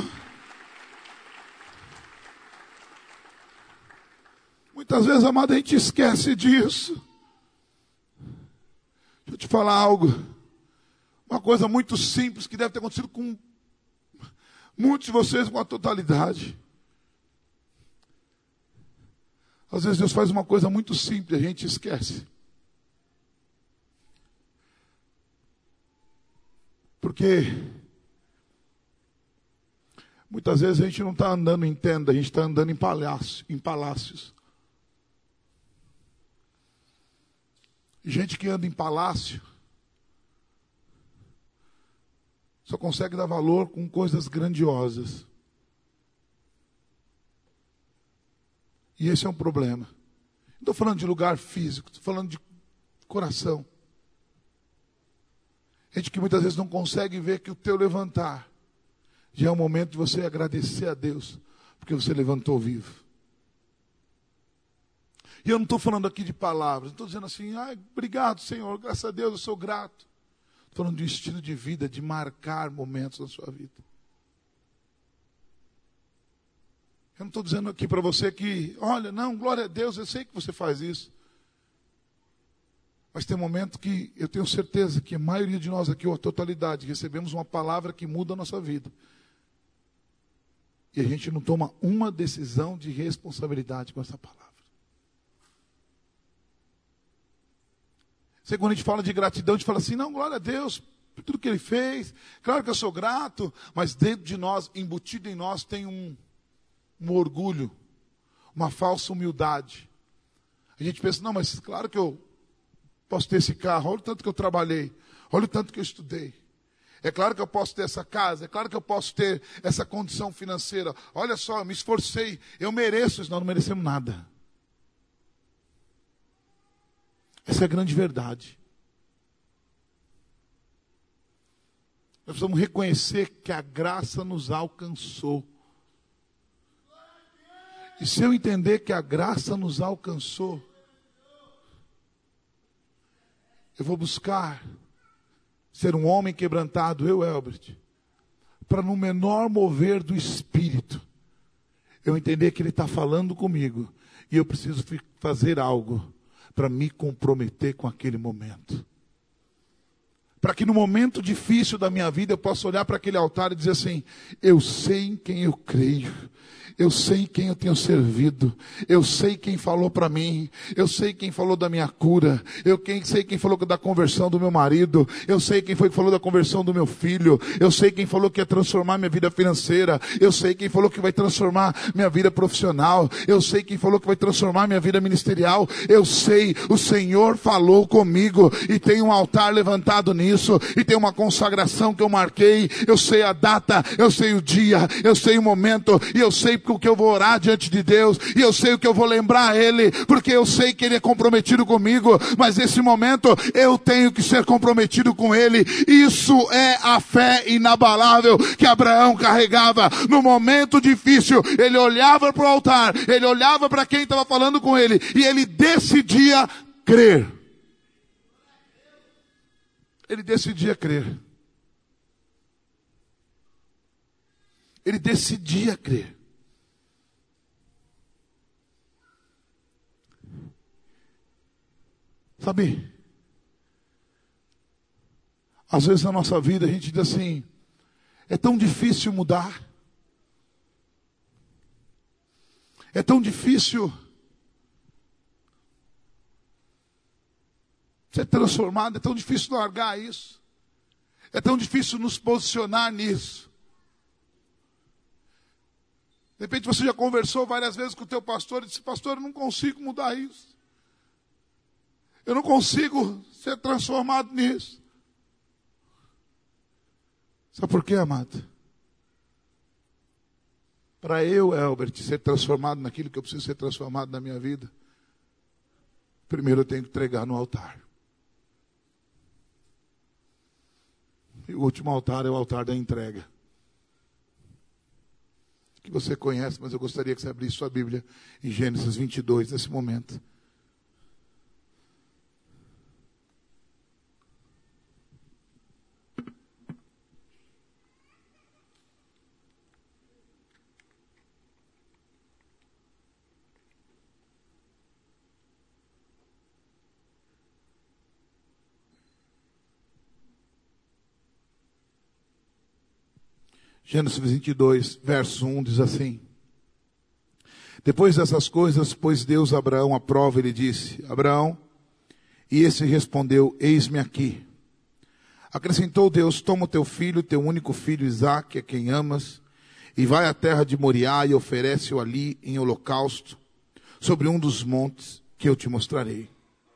Muitas vezes, amado, a gente esquece disso. Deixa eu te falar algo. Uma coisa muito simples que deve ter acontecido com muitos de vocês com a totalidade. Às vezes Deus faz uma coisa muito simples, a gente esquece. Porque muitas vezes a gente não está andando em tenda, a gente está andando em palácios. Gente que anda em palácio só consegue dar valor com coisas grandiosas. E esse é um problema. Não estou falando de lugar físico, estou falando de coração. Gente que muitas vezes não consegue ver que o teu levantar já é o momento de você agradecer a Deus, porque você levantou vivo. E eu não estou falando aqui de palavras, não estou dizendo assim, obrigado Senhor, graças a Deus eu sou grato. Estou falando de um estilo de vida, de marcar momentos na sua vida. Eu não estou dizendo aqui para você que, olha, não, glória a Deus, eu sei que você faz isso. Mas tem um momento que eu tenho certeza que a maioria de nós aqui, ou a totalidade, recebemos uma palavra que muda a nossa vida. E a gente não toma uma decisão de responsabilidade com essa palavra. Quando a gente fala de gratidão, a gente fala assim, não, glória a Deus, por tudo que Ele fez. Claro que eu sou grato, mas dentro de nós, embutido em nós, tem um orgulho, uma falsa humildade. A gente pensa, não, mas claro que eu posso ter esse carro, olha o tanto que eu trabalhei, olha o tanto que eu estudei. É claro que eu posso ter essa casa, é claro que eu posso ter essa condição financeira. Olha só, eu me esforcei, eu mereço isso. Nós não merecemos nada. Essa é a grande verdade. Nós precisamos reconhecer que a graça nos alcançou. E se eu entender que a graça nos alcançou, eu vou buscar ser um homem quebrantado, eu, Elbert, para no menor mover do Espírito, eu entender que Ele está falando comigo, e eu preciso fazer algo para me comprometer com aquele momento. Para que no momento difícil da minha vida eu possa olhar para aquele altar e dizer assim, eu sei em quem eu creio, Eu sei quem eu tenho servido. Eu sei quem falou para mim. Eu sei quem falou da minha cura. Sei quem falou da conversão do meu marido. Eu sei quem foi que falou da conversão do meu filho. Eu sei quem falou que ia transformar minha vida financeira. Eu sei quem falou que vai transformar minha vida profissional. Eu sei quem falou que vai transformar minha vida ministerial. Eu sei, o Senhor falou comigo. E tem um altar levantado nisso. E tem uma consagração que eu marquei. Eu sei a data. Eu sei o dia. Eu sei o momento. E eu sei o que eu vou orar diante de Deus, e eu sei o que eu vou lembrar a Ele, porque eu sei que Ele é comprometido comigo, mas nesse momento eu tenho que ser comprometido com Ele. Isso é a fé inabalável que Abraão carregava. No momento difícil, ele olhava para o altar, ele olhava para quem estava falando com ele, e ele decidia crer. Ele decidia crer. Ele decidia crer. Sabe, às vezes na nossa vida a gente diz assim, é tão difícil mudar, é tão difícil ser transformado, é tão difícil largar isso, é tão difícil nos posicionar nisso. De repente você já conversou várias vezes com o teu pastor e disse, pastor, eu não consigo mudar isso. Eu não consigo ser transformado nisso. Sabe por quê, amado? Para eu, Elbert, ser transformado naquilo que eu preciso ser transformado na minha vida, primeiro eu tenho que entregar no altar. E o último altar é o altar da entrega. Que você conhece, mas eu gostaria que você abrisse sua Bíblia em Gênesis 22, nesse momento. Gênesis 22, verso 1 diz assim: depois dessas coisas, pôs Deus a Abraão à prova e lhe disse, Abraão, e esse respondeu, eis-me aqui. Acrescentou Deus, toma o teu filho, teu único filho Isaque, a quem amas, e vai à terra de Moriá e oferece-o ali em holocausto, sobre um dos montes que eu te mostrarei.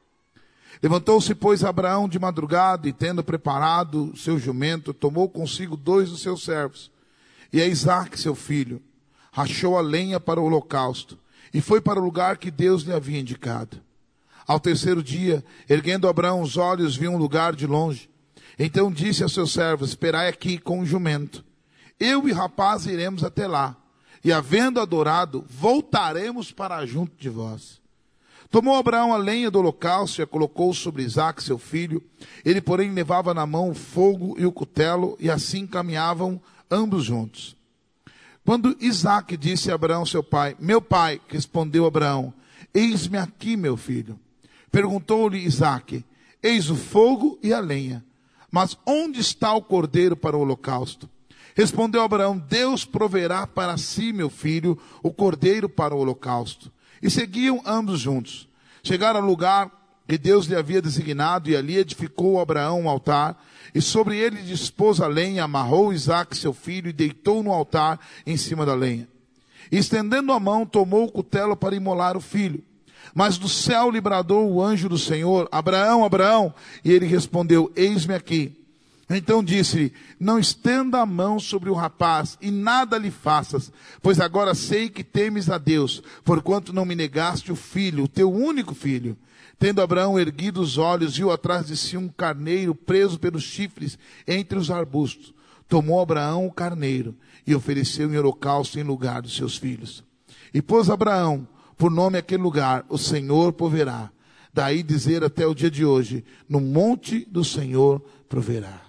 Levantou-se, pois, Abraão de madrugada, e tendo preparado seu jumento, tomou consigo 2 dos seus servos, e a Isaque, seu filho, rachou a lenha para o holocausto, e foi para o lugar que Deus lhe havia indicado. Ao terceiro dia, erguendo Abraão os olhos, viu um lugar de longe. Então disse a seus servos, esperai aqui com o jumento. Eu e o rapaz iremos até lá, e havendo adorado, voltaremos para junto de vós. Tomou Abraão a lenha do holocausto e a colocou sobre Isaque, seu filho. Ele, porém, levava na mão o fogo e o cutelo, e assim caminhavam ambos juntos. Quando Isaque disse a Abraão, seu pai, meu pai, respondeu Abraão, eis-me aqui, meu filho. Perguntou-lhe Isaque, eis o fogo e a lenha, mas onde está o cordeiro para o holocausto? Respondeu Abraão, Deus proverá para si, meu filho, o cordeiro para o holocausto. E seguiam ambos juntos. Chegaram ao lugar que Deus lhe havia designado, e ali edificou Abraão um altar, e sobre ele dispôs a lenha, amarrou Isaque, seu filho, e deitou no altar em cima da lenha. E estendendo a mão, tomou o cutelo para imolar o filho. Mas do céu lhe bradou o anjo do Senhor, Abraão, Abraão, e ele respondeu, eis-me aqui. Então disse-lhe, não estenda a mão sobre o rapaz, e nada lhe faças, pois agora sei que temes a Deus, porquanto não me negaste o filho, o teu único filho. Tendo Abraão erguido os olhos, viu atrás de si um carneiro preso pelos chifres entre os arbustos. Tomou Abraão o carneiro e ofereceu em holocausto em lugar dos seus filhos. E pôs Abraão por nome aquele lugar, o Senhor proverá. Daí dizer até o dia de hoje, no monte do Senhor proverá.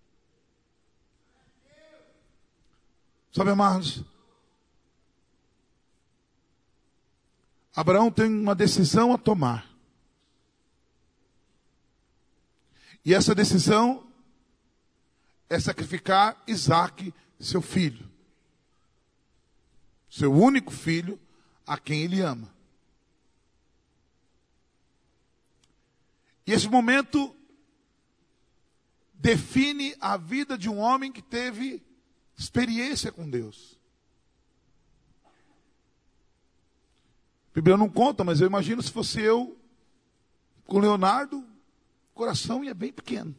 Sabe, amados? Abraão tem uma decisão a tomar. E essa decisão é sacrificar Isaque, seu filho. Seu único filho, a quem ele ama. E esse momento define a vida de um homem que teve experiência com Deus. A Bíblia não conta, mas eu imagino se fosse eu com Leonardo, o coração ia bem pequeno.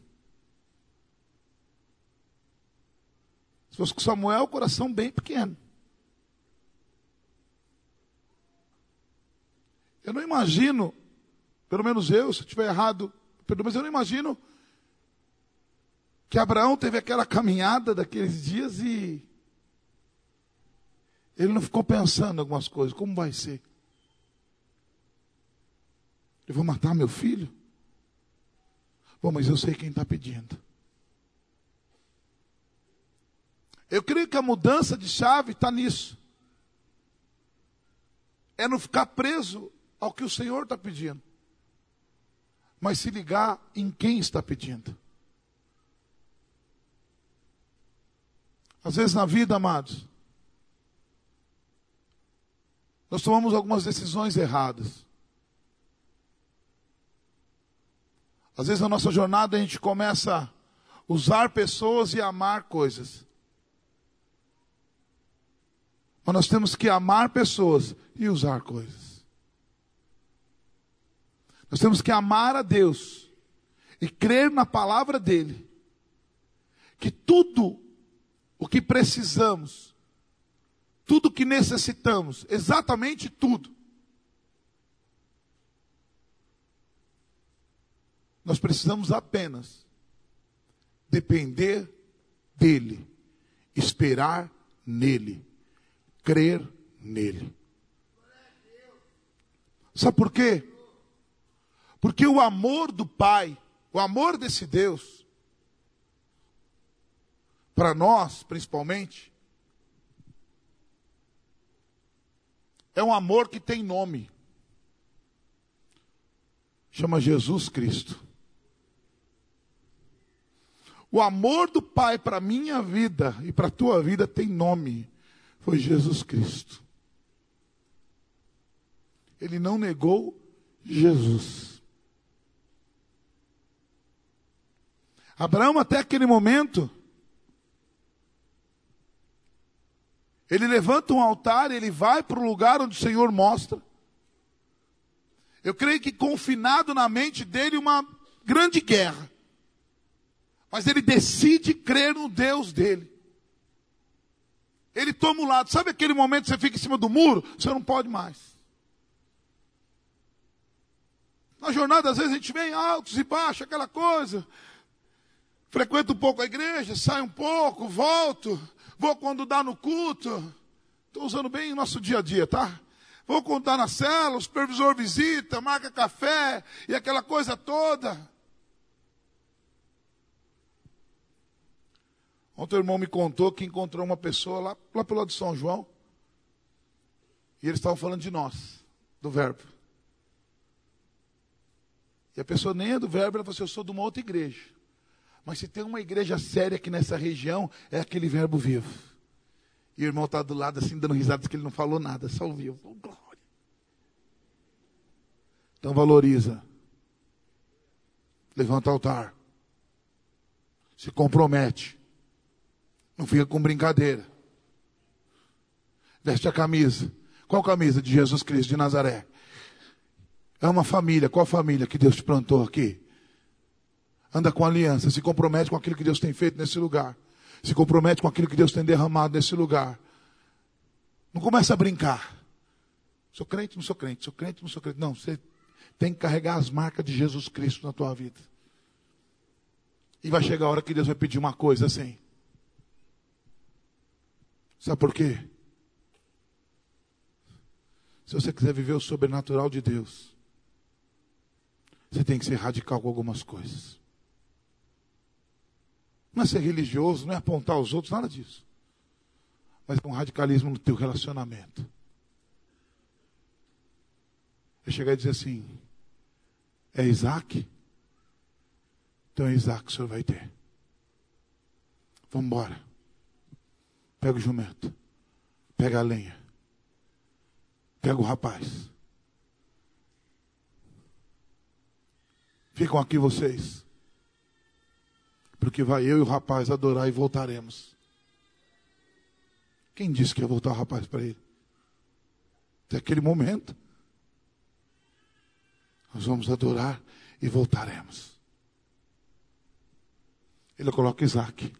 Se fosse com Samuel, o coração bem pequeno. Eu não imagino, pelo menos eu, se eu estiver errado, mas eu não imagino que Abraão teve aquela caminhada daqueles dias e ele não ficou pensando em algumas coisas. Como vai ser? Eu vou matar meu filho? Bom, mas eu sei quem está pedindo. Eu creio que a mudança de chave está nisso. É não ficar preso ao que o Senhor está pedindo, mas se ligar em quem está pedindo. Às vezes na vida, amados, nós tomamos algumas decisões erradas. Às vezes na nossa jornada a gente começa a usar pessoas e amar coisas. Mas nós temos que amar pessoas e usar coisas. Nós temos que amar a Deus e crer na palavra dEle. Que tudo o que precisamos, tudo o que necessitamos, exatamente tudo, nós precisamos apenas depender dEle, esperar nele, crer nele. Sabe por quê? Porque o amor do Pai, o amor desse Deus, para nós principalmente, é um amor que tem nome. Chama Jesus Cristo. O amor do Pai para a minha vida e para a tua vida tem nome. Foi Jesus Cristo. Ele não negou Jesus. Abraão, até aquele momento, ele levanta um altar, ele vai para o lugar onde o Senhor mostra. Eu creio que confinado na mente dele uma grande guerra. Mas ele decide crer no Deus dele. Ele toma o lado. Sabe aquele momento que você fica em cima do muro? Você não pode mais. Na jornada, às vezes, a gente vem altos e baixos, aquela coisa. Frequento um pouco a igreja, saio um pouco, volto. Vou quando dá no culto. Estou usando bem o nosso dia a dia, tá? Vou quando dá na cela, o supervisor visita, marca café e aquela coisa toda. Ontem o irmão me contou que encontrou uma pessoa lá pelo lado de São João. E eles estavam falando de nós, do Verbo. E a pessoa nem é do Verbo, ela falou assim, eu sou de uma outra igreja. Mas se tem uma igreja séria aqui nessa região, é aquele Verbo vivo. E o irmão está do lado assim, dando risada, diz que ele não falou nada, só ouviu. Oh, glória. Então valoriza. Levanta o altar. Se compromete. Não fica com brincadeira. Veste a camisa. Qual camisa? De Jesus Cristo de Nazaré. É uma família. Qual família que Deus te plantou aqui? Anda com aliança. Se compromete com aquilo que Deus tem feito nesse lugar. Se compromete com aquilo que Deus tem derramado nesse lugar. Não começa a brincar. Sou crente, não sou crente. Sou crente, não sou crente. Não, você tem que carregar as marcas de Jesus Cristo na tua vida. E vai chegar a hora que Deus vai pedir uma coisa assim. Sabe por quê? Se você quiser viver o sobrenatural de Deus, você tem que ser radical com algumas coisas. Não é ser religioso, não é apontar os outros, nada disso. Mas é um radicalismo no teu relacionamento. É chegar e dizer assim, é Isaac? Então é Isaac que o senhor vai ter. Vamos embora. Pega o jumento. Pega a lenha. Pega o rapaz. Ficam aqui vocês. Porque vai eu e o rapaz adorar e voltaremos. Quem disse que ia voltar o rapaz para ele? Até aquele momento. Nós vamos adorar e voltaremos. Ele coloca Isaac.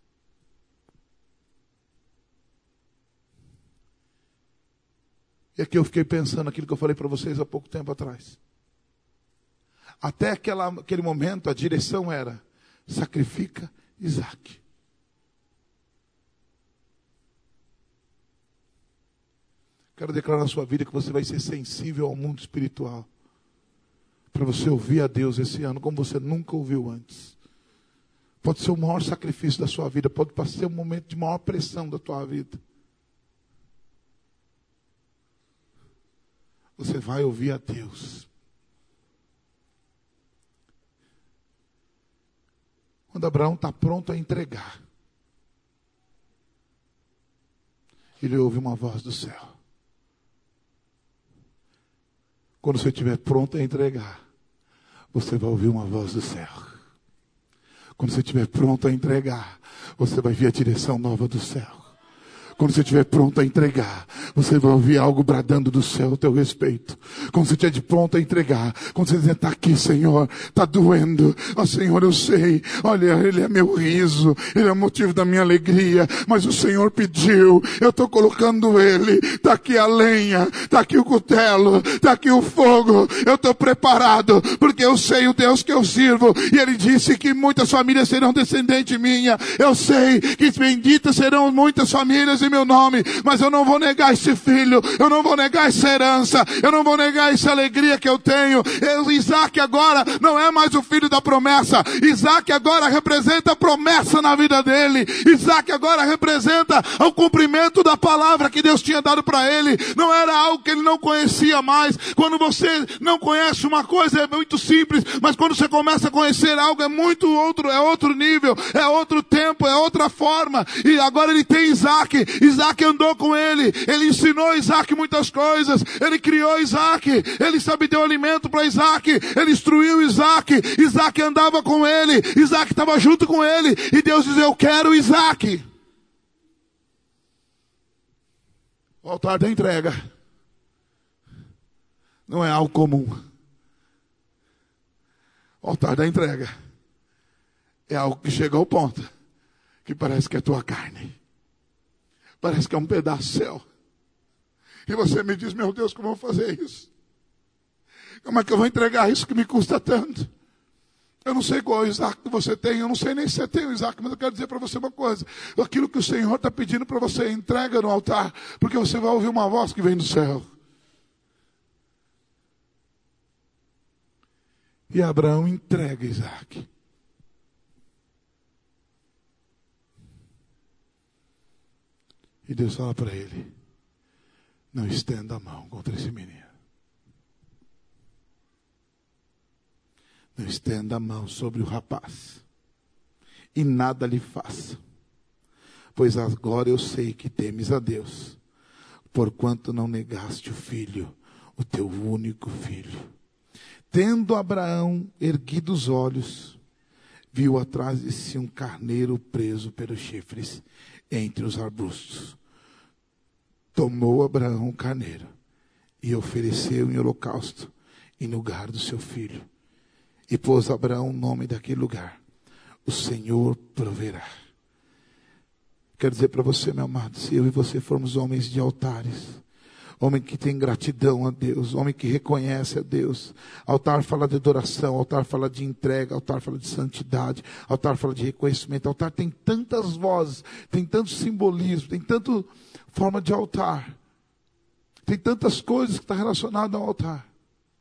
E aqui eu fiquei pensando aquilo que eu falei para vocês há pouco tempo atrás. Até aquele momento a direção era: sacrifica Isaac. Quero declarar na sua vida que você vai ser sensível ao mundo espiritual. Para você ouvir a Deus esse ano como você nunca ouviu antes. Pode ser o maior sacrifício da sua vida. Pode ser um momento de maior pressão da tua vida. Você vai ouvir a Deus. Quando Abraão está pronto a entregar, ele ouve uma voz do céu. Quando você estiver pronto a entregar, você vai ouvir uma voz do céu. Quando você estiver pronto a entregar, você vai ver a direção nova do céu. Quando você estiver pronto a entregar, você vai ouvir algo bradando do céu a teu respeito. Quando você estiver pronto a entregar, quando você dizer: está aqui, Senhor, está doendo. Ó Senhor, eu sei, olha, Ele é meu riso, Ele é o motivo da minha alegria, mas o Senhor pediu, eu estou colocando Ele, está aqui a lenha, está aqui o cutelo, está aqui o fogo, eu estou preparado, porque eu sei o Deus que eu sirvo, e Ele disse que muitas famílias serão descendentes minha. Eu sei que benditas serão muitas famílias em meu nome, mas eu não vou negar esse filho, eu não vou negar essa herança, eu não vou negar essa alegria que eu tenho. Isaac agora não é mais o filho da promessa. Isaac agora representa a promessa na vida dele. Isaac agora representa o cumprimento da palavra que Deus tinha dado para ele. Não era algo que ele não conhecia mais. Quando você não conhece uma coisa é muito simples, mas quando você começa a conhecer algo é outro nível, é outro tempo, é outra forma. E agora ele tem Isaac. Isaac andou com ele ensinou Isaac muitas coisas, ele criou Isaac, ele sabe deu alimento para Isaac, ele instruiu Isaac, Isaac andava com ele, Isaac estava junto com ele, e Deus diz: eu quero Isaac. O altar da entrega não é algo comum. O altar da entrega é algo que chega ao ponto que parece que é tua carne. Parece que é um pedaço seu. E você me diz: meu Deus, como eu vou fazer isso? Como é que eu vou entregar isso que me custa tanto? Eu não sei qual é o Isaac que você tem. Eu não sei nem se você tem o Isaac. Mas eu quero dizer para você uma coisa. Aquilo que o Senhor está pedindo para você, entrega no altar. Porque você vai ouvir uma voz que vem do céu. E Abraão entrega Isaac. E Deus fala para ele: não estenda a mão contra esse menino. Não estenda a mão sobre o rapaz. E nada lhe faça. Pois agora eu sei que temes a Deus, porquanto não negaste o filho, o teu único filho. Tendo Abraão erguido os olhos, viu atrás de si um carneiro preso pelos chifres entre os arbustos. Tomou Abraão o carneiro e ofereceu em holocausto em lugar do seu filho. E pôs Abraão o nome daquele lugar: o Senhor proverá. Quero dizer para você, meu amado, se eu e você formos homens de altares, homem que tem gratidão a Deus, homem que reconhece a Deus. Altar fala de adoração, altar fala de entrega, altar fala de santidade, altar fala de reconhecimento. Altar tem tantas vozes, tem tanto simbolismo, tem tanta forma de altar. Tem tantas coisas que estão relacionadas ao altar.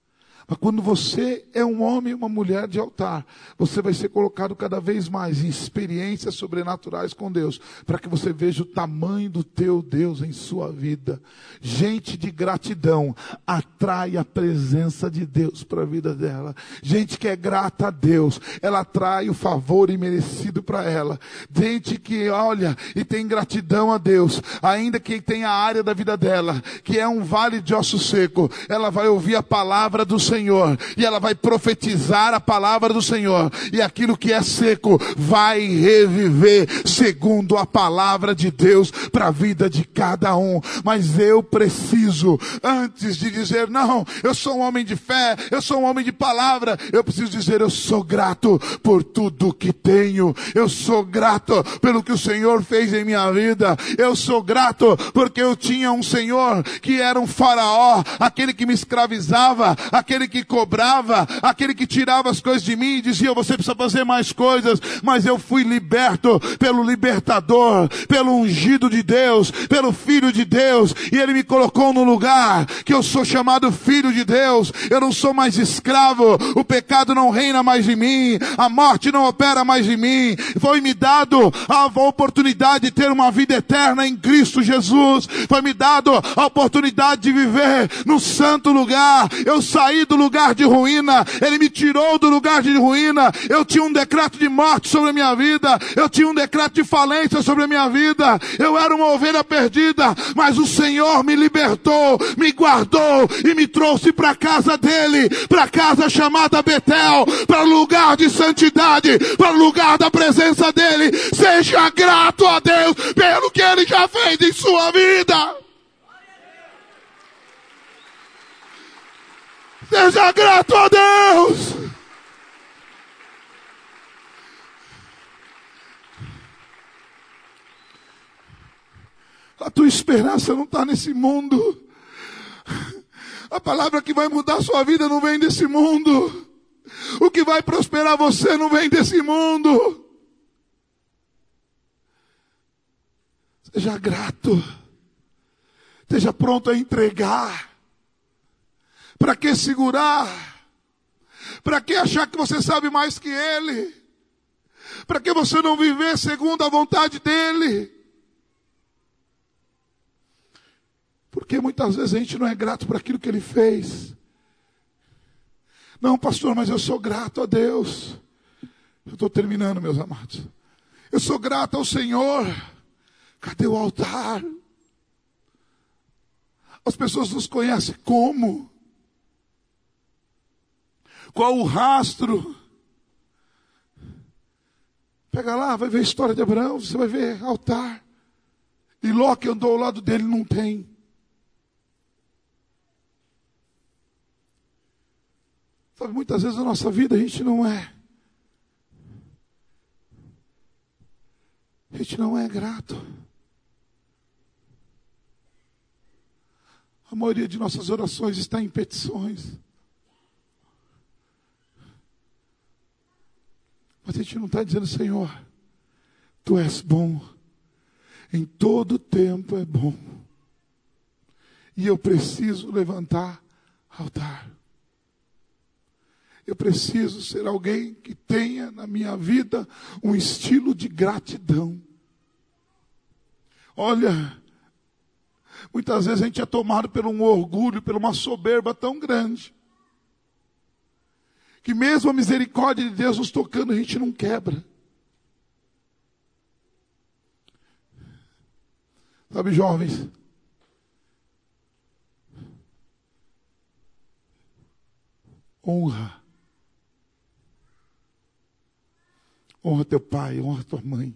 Mas quando você é um homem e uma mulher de altar, você vai ser colocado cada vez mais em experiências sobrenaturais com Deus, para que você veja o tamanho do teu Deus em sua vida. Gente de gratidão atrai a presença de Deus para a vida dela. Gente que é grata a Deus, ela atrai o favor imerecido para ela. Gente que olha e tem gratidão a Deus, ainda que tenha a área da vida dela, que é um vale de osso seco, ela vai ouvir a palavra do Senhor, e ela vai profetizar a palavra do Senhor, e aquilo que é seco vai reviver segundo a palavra de Deus para a vida de cada um. Mas eu preciso, antes de dizer, não, eu sou um homem de fé, eu sou um homem de palavra, eu preciso dizer, eu sou grato por tudo que tenho, eu sou grato pelo que o Senhor fez em minha vida, eu sou grato porque eu tinha um Senhor que era um faraó, aquele que me escravizava, aquele que cobrava, aquele que tirava as coisas de mim e dizia, você precisa fazer mais coisas, mas eu fui liberto pelo libertador, pelo ungido de Deus, pelo Filho de Deus, e Ele me colocou no lugar que eu sou chamado Filho de Deus. Eu não sou mais escravo, o pecado não reina mais em mim, a morte não opera mais em mim, foi me dado a oportunidade de ter uma vida eterna em Cristo Jesus, foi me dado a oportunidade de viver no santo lugar. Eu saí do lugar de ruína, Ele me tirou do lugar de ruína. Eu tinha um decreto de morte sobre a minha vida, eu tinha um decreto de falência sobre a minha vida, eu era uma ovelha perdida, mas o Senhor me libertou, me guardou e me trouxe para a casa dEle, para a casa chamada Betel, para o lugar de santidade, para o lugar da presença dEle. Seja grato a Deus pelo que Ele já fez em sua vida. Seja grato a Deus. A tua esperança não está nesse mundo. A palavra que vai mudar a sua vida não vem desse mundo. O que vai prosperar você não vem desse mundo. Seja grato. Esteja pronto a entregar. Para que segurar? Para que achar que você sabe mais que Ele? Para que você não viver segundo a vontade dEle? Porque muitas vezes a gente não é grato por aquilo que Ele fez. Não, pastor, mas eu sou grato a Deus. Eu estou terminando, meus amados. Eu sou grato ao Senhor. Cadê o altar? As pessoas nos conhecem como? Qual o rastro? Pega lá, vai ver a história de Abraão, você vai ver altar. E Ló que andou ao lado dele não tem. Sabe, muitas vezes na nossa vida a gente não é grato. A maioria de nossas orações está em petições. Mas a gente não está dizendo, Senhor, Tu és bom, em todo tempo é bom, e eu preciso levantar altar. Eu preciso ser alguém que tenha na minha vida um estilo de gratidão. Olha, muitas vezes a gente é tomado por um orgulho, por uma soberba tão grande, que mesmo a misericórdia de Deus nos tocando, a gente não quebra. Sabe, jovens, honra teu pai, honra tua mãe.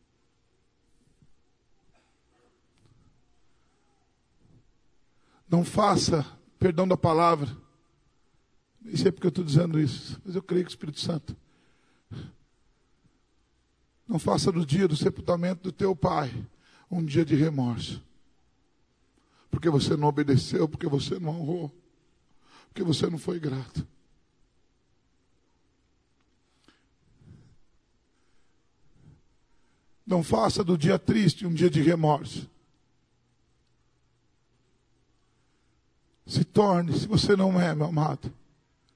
Não faça, perdão da palavra, nem sei porque eu estou dizendo isso, mas eu creio que o Espírito Santo. Não faça do dia do sepultamento do teu pai um dia de remorso. Porque você não obedeceu, porque você não honrou, porque você não foi grato. Não faça do dia triste um dia de remorso. Se torne, se você não é, meu amado,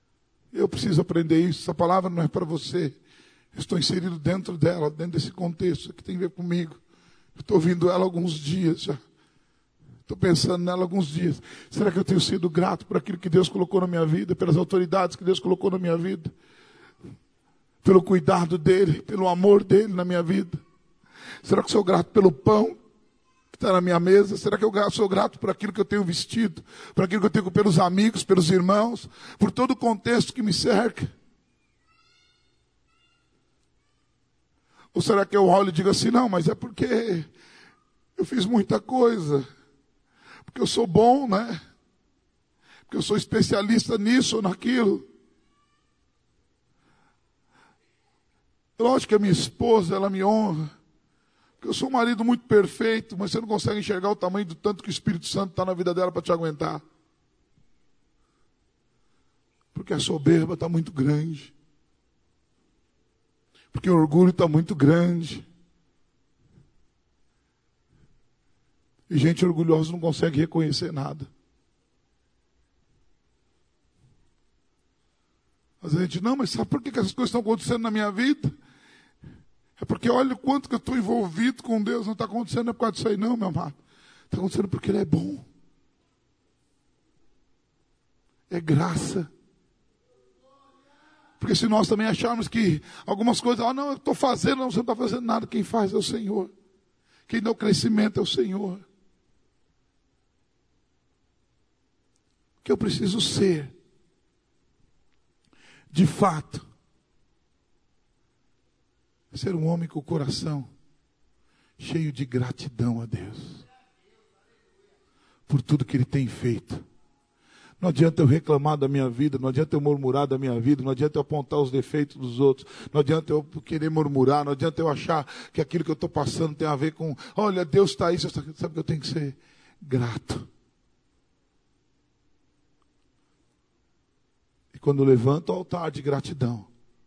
Eu preciso aprender isso. Essa palavra não é para você. Eu estou inserido dentro dela, dentro desse contexto que tem a ver comigo. Eu estou ouvindo ela há alguns dias já. Estou pensando nela há alguns dias. Será que eu tenho sido grato por aquilo que Deus colocou na minha vida, pelas autoridades que Deus colocou na minha vida, pelo cuidado dele, pelo amor dele na minha vida? Será que eu sou grato pelo pão que está na minha mesa? Será que eu sou grato por aquilo que eu tenho vestido, por aquilo que eu tenho pelos amigos, pelos irmãos, por todo o contexto que me cerca? Ou será que eu olho e digo assim, não, mas é porque eu fiz muita coisa, porque eu sou bom, né? Porque eu sou especialista nisso ou naquilo. Lógico que a minha esposa, ela me honra, porque eu sou um marido muito perfeito, mas você não consegue enxergar o tamanho do tanto que o Espírito Santo está na vida dela para te aguentar. Porque a soberba está muito grande. Porque o orgulho está muito grande. E gente orgulhosa não consegue reconhecer nada. Às vezes a gente, não, mas sabe por que essas coisas estão acontecendo na minha vida? É porque olha o quanto que eu estou envolvido com Deus. Não está acontecendo não é por causa disso aí não, meu amado. Está acontecendo porque Ele é bom. É graça. Porque se nós também acharmos que algumas coisas, não, eu estou fazendo, não, você não está fazendo nada. Quem faz é o Senhor. Quem dá o crescimento é o Senhor. O que eu preciso ser, de fato, ser um homem com o coração cheio de gratidão a Deus por tudo que Ele tem feito. Não adianta eu reclamar da minha vida, não adianta eu murmurar da minha vida, não adianta eu apontar os defeitos dos outros, não adianta eu querer murmurar, não adianta eu achar que aquilo que eu estou passando tem a ver com, olha, Deus está aí, sabe que eu tenho que ser grato. E quando eu levanto o altar de gratidão,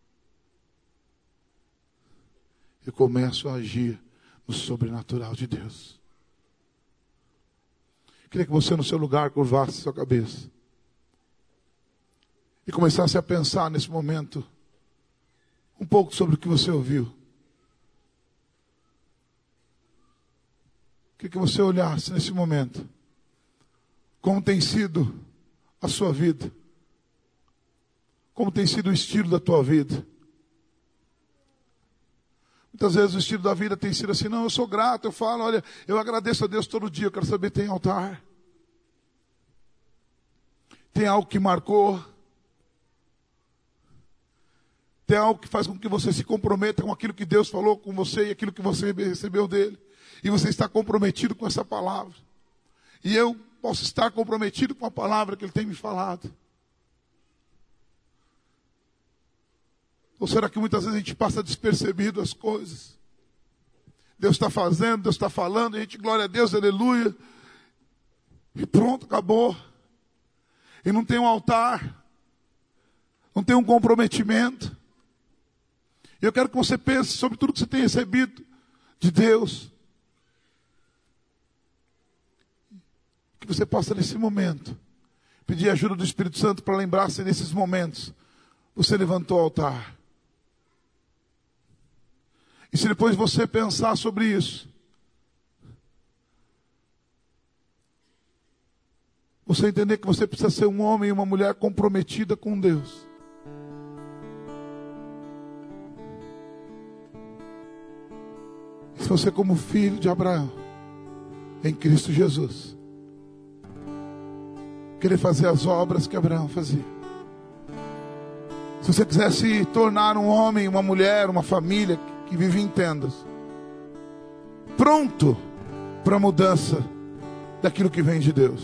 eu começo a agir no sobrenatural de Deus. Queria que você no seu lugar curvasse sua cabeça e começasse a pensar nesse momento um pouco sobre o que você ouviu. Queria que você olhasse nesse momento como tem sido a sua vida, como tem sido o estilo da tua vida. Muitas vezes o estilo da vida tem sido assim, não, eu sou grato, eu falo, olha, eu agradeço a Deus todo dia, eu quero saber, tem altar? Tem algo que marcou? Tem algo que faz com que você se comprometa com aquilo que Deus falou com você e aquilo que você recebeu dele. E você está comprometido com essa palavra. E eu posso estar comprometido com a palavra que Ele tem me falado. Ou será que muitas vezes a gente passa despercebido as coisas? Deus está fazendo, Deus está falando, a gente, glória a Deus, aleluia. E pronto, acabou. E não tem um altar. Não tem um comprometimento. E eu quero que você pense sobre tudo que você tem recebido de Deus. Que você possa nesse momento pedir a ajuda do Espírito Santo para lembrar-se nesses momentos. Você levantou o altar. E se depois você pensar sobre isso, você entender que você precisa ser um homem e uma mulher comprometida com Deus. Se você como filho de Abraão, em Cristo Jesus, querer fazer as obras que Abraão fazia. Se você quiser se tornar um homem, uma mulher, uma família que vive em tendas, pronto para a mudança daquilo que vem de Deus.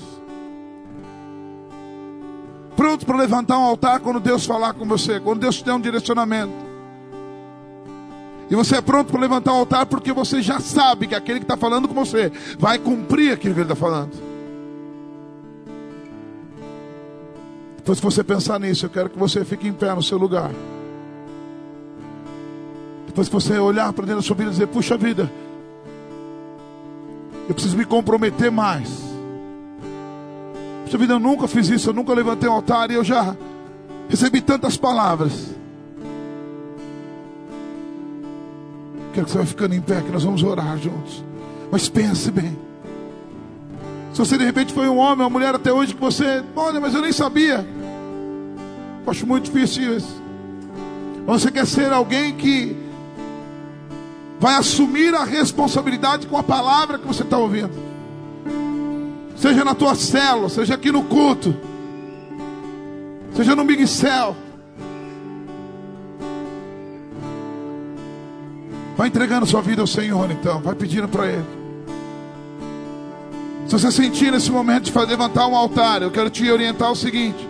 Pronto para levantar um altar quando Deus falar com você, quando Deus te der um direcionamento. E você é pronto para levantar um altar porque você já sabe que aquele que está falando com você vai cumprir aquilo que ele está falando. Então, se você pensar nisso, eu quero que você fique em pé no seu lugar. Depois que você olhar para dentro da sua vida e dizer, puxa vida, eu preciso me comprometer mais. Puxa vida, eu nunca fiz isso, eu nunca levantei um altar e eu já Recebi tantas palavras. Quero que você vá ficando em pé, que nós vamos orar juntos. Mas pense bem. Se você de repente foi um homem, uma mulher até hoje que você, olha, mas eu nem sabia. Eu acho muito difícil isso. Mas você quer ser alguém que vai assumir a responsabilidade com a palavra que você está ouvindo. Seja na tua célula, seja aqui no culto, seja no Big Cell. Vai entregando sua vida ao Senhor então. Vai pedindo para Ele. Se você sentir nesse momento de levantar um altar, eu quero te orientar o seguinte: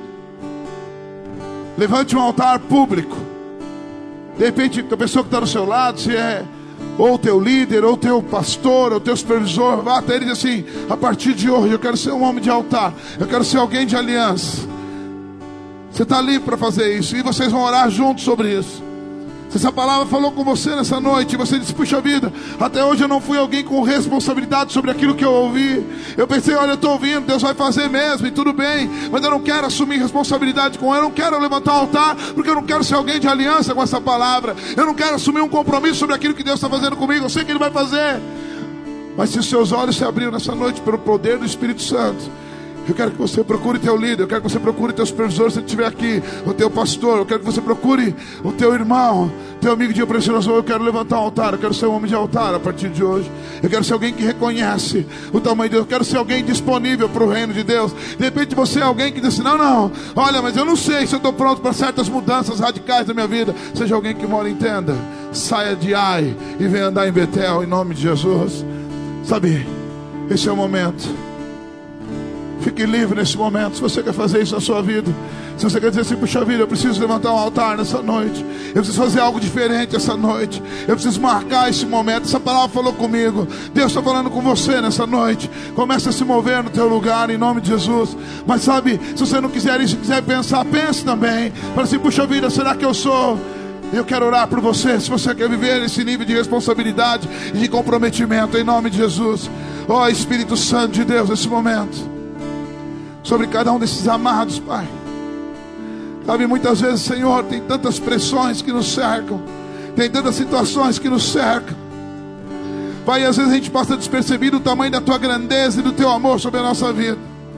levante um altar público. De repente a pessoa que está do seu lado, se é ou teu líder, ou teu pastor, ou teu supervisor, vá até ele e diz assim: a partir de hoje eu quero ser um homem de altar, eu quero ser alguém de aliança. Você está livre para fazer isso, e vocês vão orar juntos sobre isso. Se essa palavra falou com você nessa noite, e você disse: puxa vida, até hoje eu não fui alguém com responsabilidade sobre aquilo que eu ouvi. Eu pensei, olha, eu estou ouvindo, Deus vai fazer mesmo, e tudo bem, mas eu não quero assumir responsabilidade com ele. Eu não quero levantar um altar, porque eu não quero ser alguém de aliança com essa palavra. Eu não quero assumir um compromisso sobre aquilo que Deus está fazendo comigo. Eu sei que Ele vai fazer. Mas se os seus olhos se abriram nessa noite pelo poder do Espírito Santo, eu quero que você procure teu líder, eu quero que você procure teu supervisor, se ele estiver aqui, o teu pastor. Eu quero que você procure o teu irmão, teu amigo de precioso. Eu quero levantar um altar, eu quero ser um homem de altar a partir de hoje. Eu quero ser alguém que reconhece o tamanho de Deus. Eu quero ser alguém disponível para o reino de Deus. De repente você é alguém que diz assim: não, olha, mas eu não sei se eu estou pronto para certas mudanças radicais da minha vida. Seja alguém que mora em tenda, saia de Ai e venha andar em Betel, em nome de Jesus. Sabe, esse é o momento. Fique livre nesse momento. Se você quer fazer isso na sua vida, se você quer dizer assim: puxa vida, eu preciso levantar um altar nessa noite, eu preciso fazer algo diferente essa noite, eu preciso marcar esse momento. Essa palavra falou comigo, Deus está falando com você nessa noite. Comece a se mover no teu lugar, em nome de Jesus. Mas sabe, se você não quiser isso, quiser pensar, pense também. Fala assim: puxa vida, será que eu sou? Eu quero orar por você. Se você quer viver esse nível de responsabilidade e de comprometimento, em nome de Jesus. Ó Espírito Santo de Deus, nesse momento, sobre cada um desses amados, Pai. Sabe, muitas vezes, Senhor, tem tantas pressões que nos cercam, tem tantas situações que nos cercam, Pai, e às vezes a gente passa despercebido o tamanho da Tua grandeza e do Teu amor sobre a nossa vida.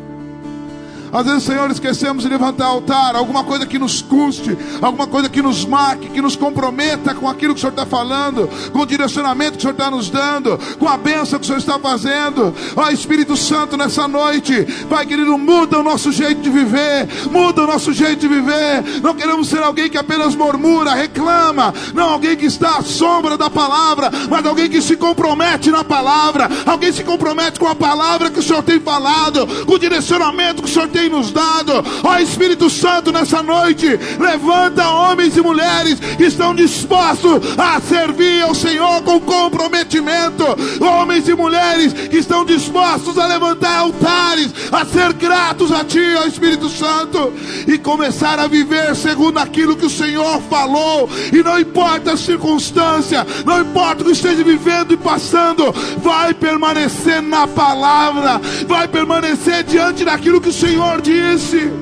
Às vezes, Senhor, esquecemos de levantar altar, alguma coisa que nos custe, alguma coisa que nos marque, que nos comprometa com aquilo que o Senhor está falando, com o direcionamento que o Senhor está nos dando, com a bênção que o Senhor está fazendo. Ó Espírito Santo, nessa noite, Pai querido, muda o nosso jeito de viver, muda o nosso jeito de viver. Não queremos ser alguém que apenas murmura, reclama, não alguém que está à sombra da palavra, mas alguém que se compromete na palavra, alguém se compromete com a palavra que o Senhor tem falado, com o direcionamento que o Senhor tem nos dado. Ó Espírito Santo, nessa noite, levanta homens e mulheres que estão dispostos a servir ao Senhor com comprometimento, homens e mulheres que estão dispostos a levantar altares, a ser gratos a Ti, ó Espírito Santo, e começar a viver segundo aquilo que o Senhor falou. E não importa a circunstância, não importa o que esteja vivendo e passando, vai permanecer na palavra, vai permanecer diante daquilo que o Senhor disse,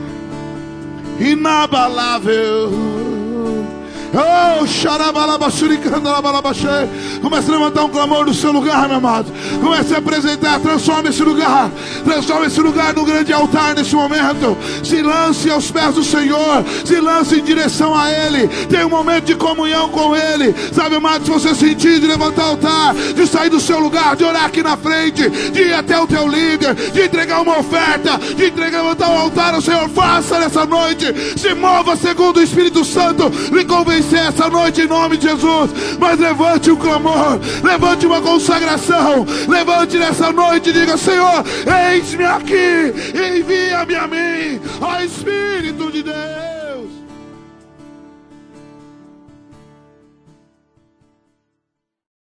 inabalável. Oh, comece a levantar um clamor no seu lugar, meu amado. Comece a apresentar, transforma esse lugar num grande altar nesse momento. Se lance aos pés do Senhor, se lance em direção a Ele. Tenha um momento de comunhão com Ele. Sabe, amado, se você sentir de levantar altar, de sair do seu lugar, de orar aqui na frente, de ir até o teu líder, de entregar uma oferta, de levantar um altar ao Senhor, faça nessa noite. Se mova segundo o Espírito Santo lhe convencer essa noite, em nome de Jesus. Mas levante um clamor, levante uma consagração, levante nessa noite e diga: Senhor, eis-me aqui, envia-me a mim, ó Espírito de Deus.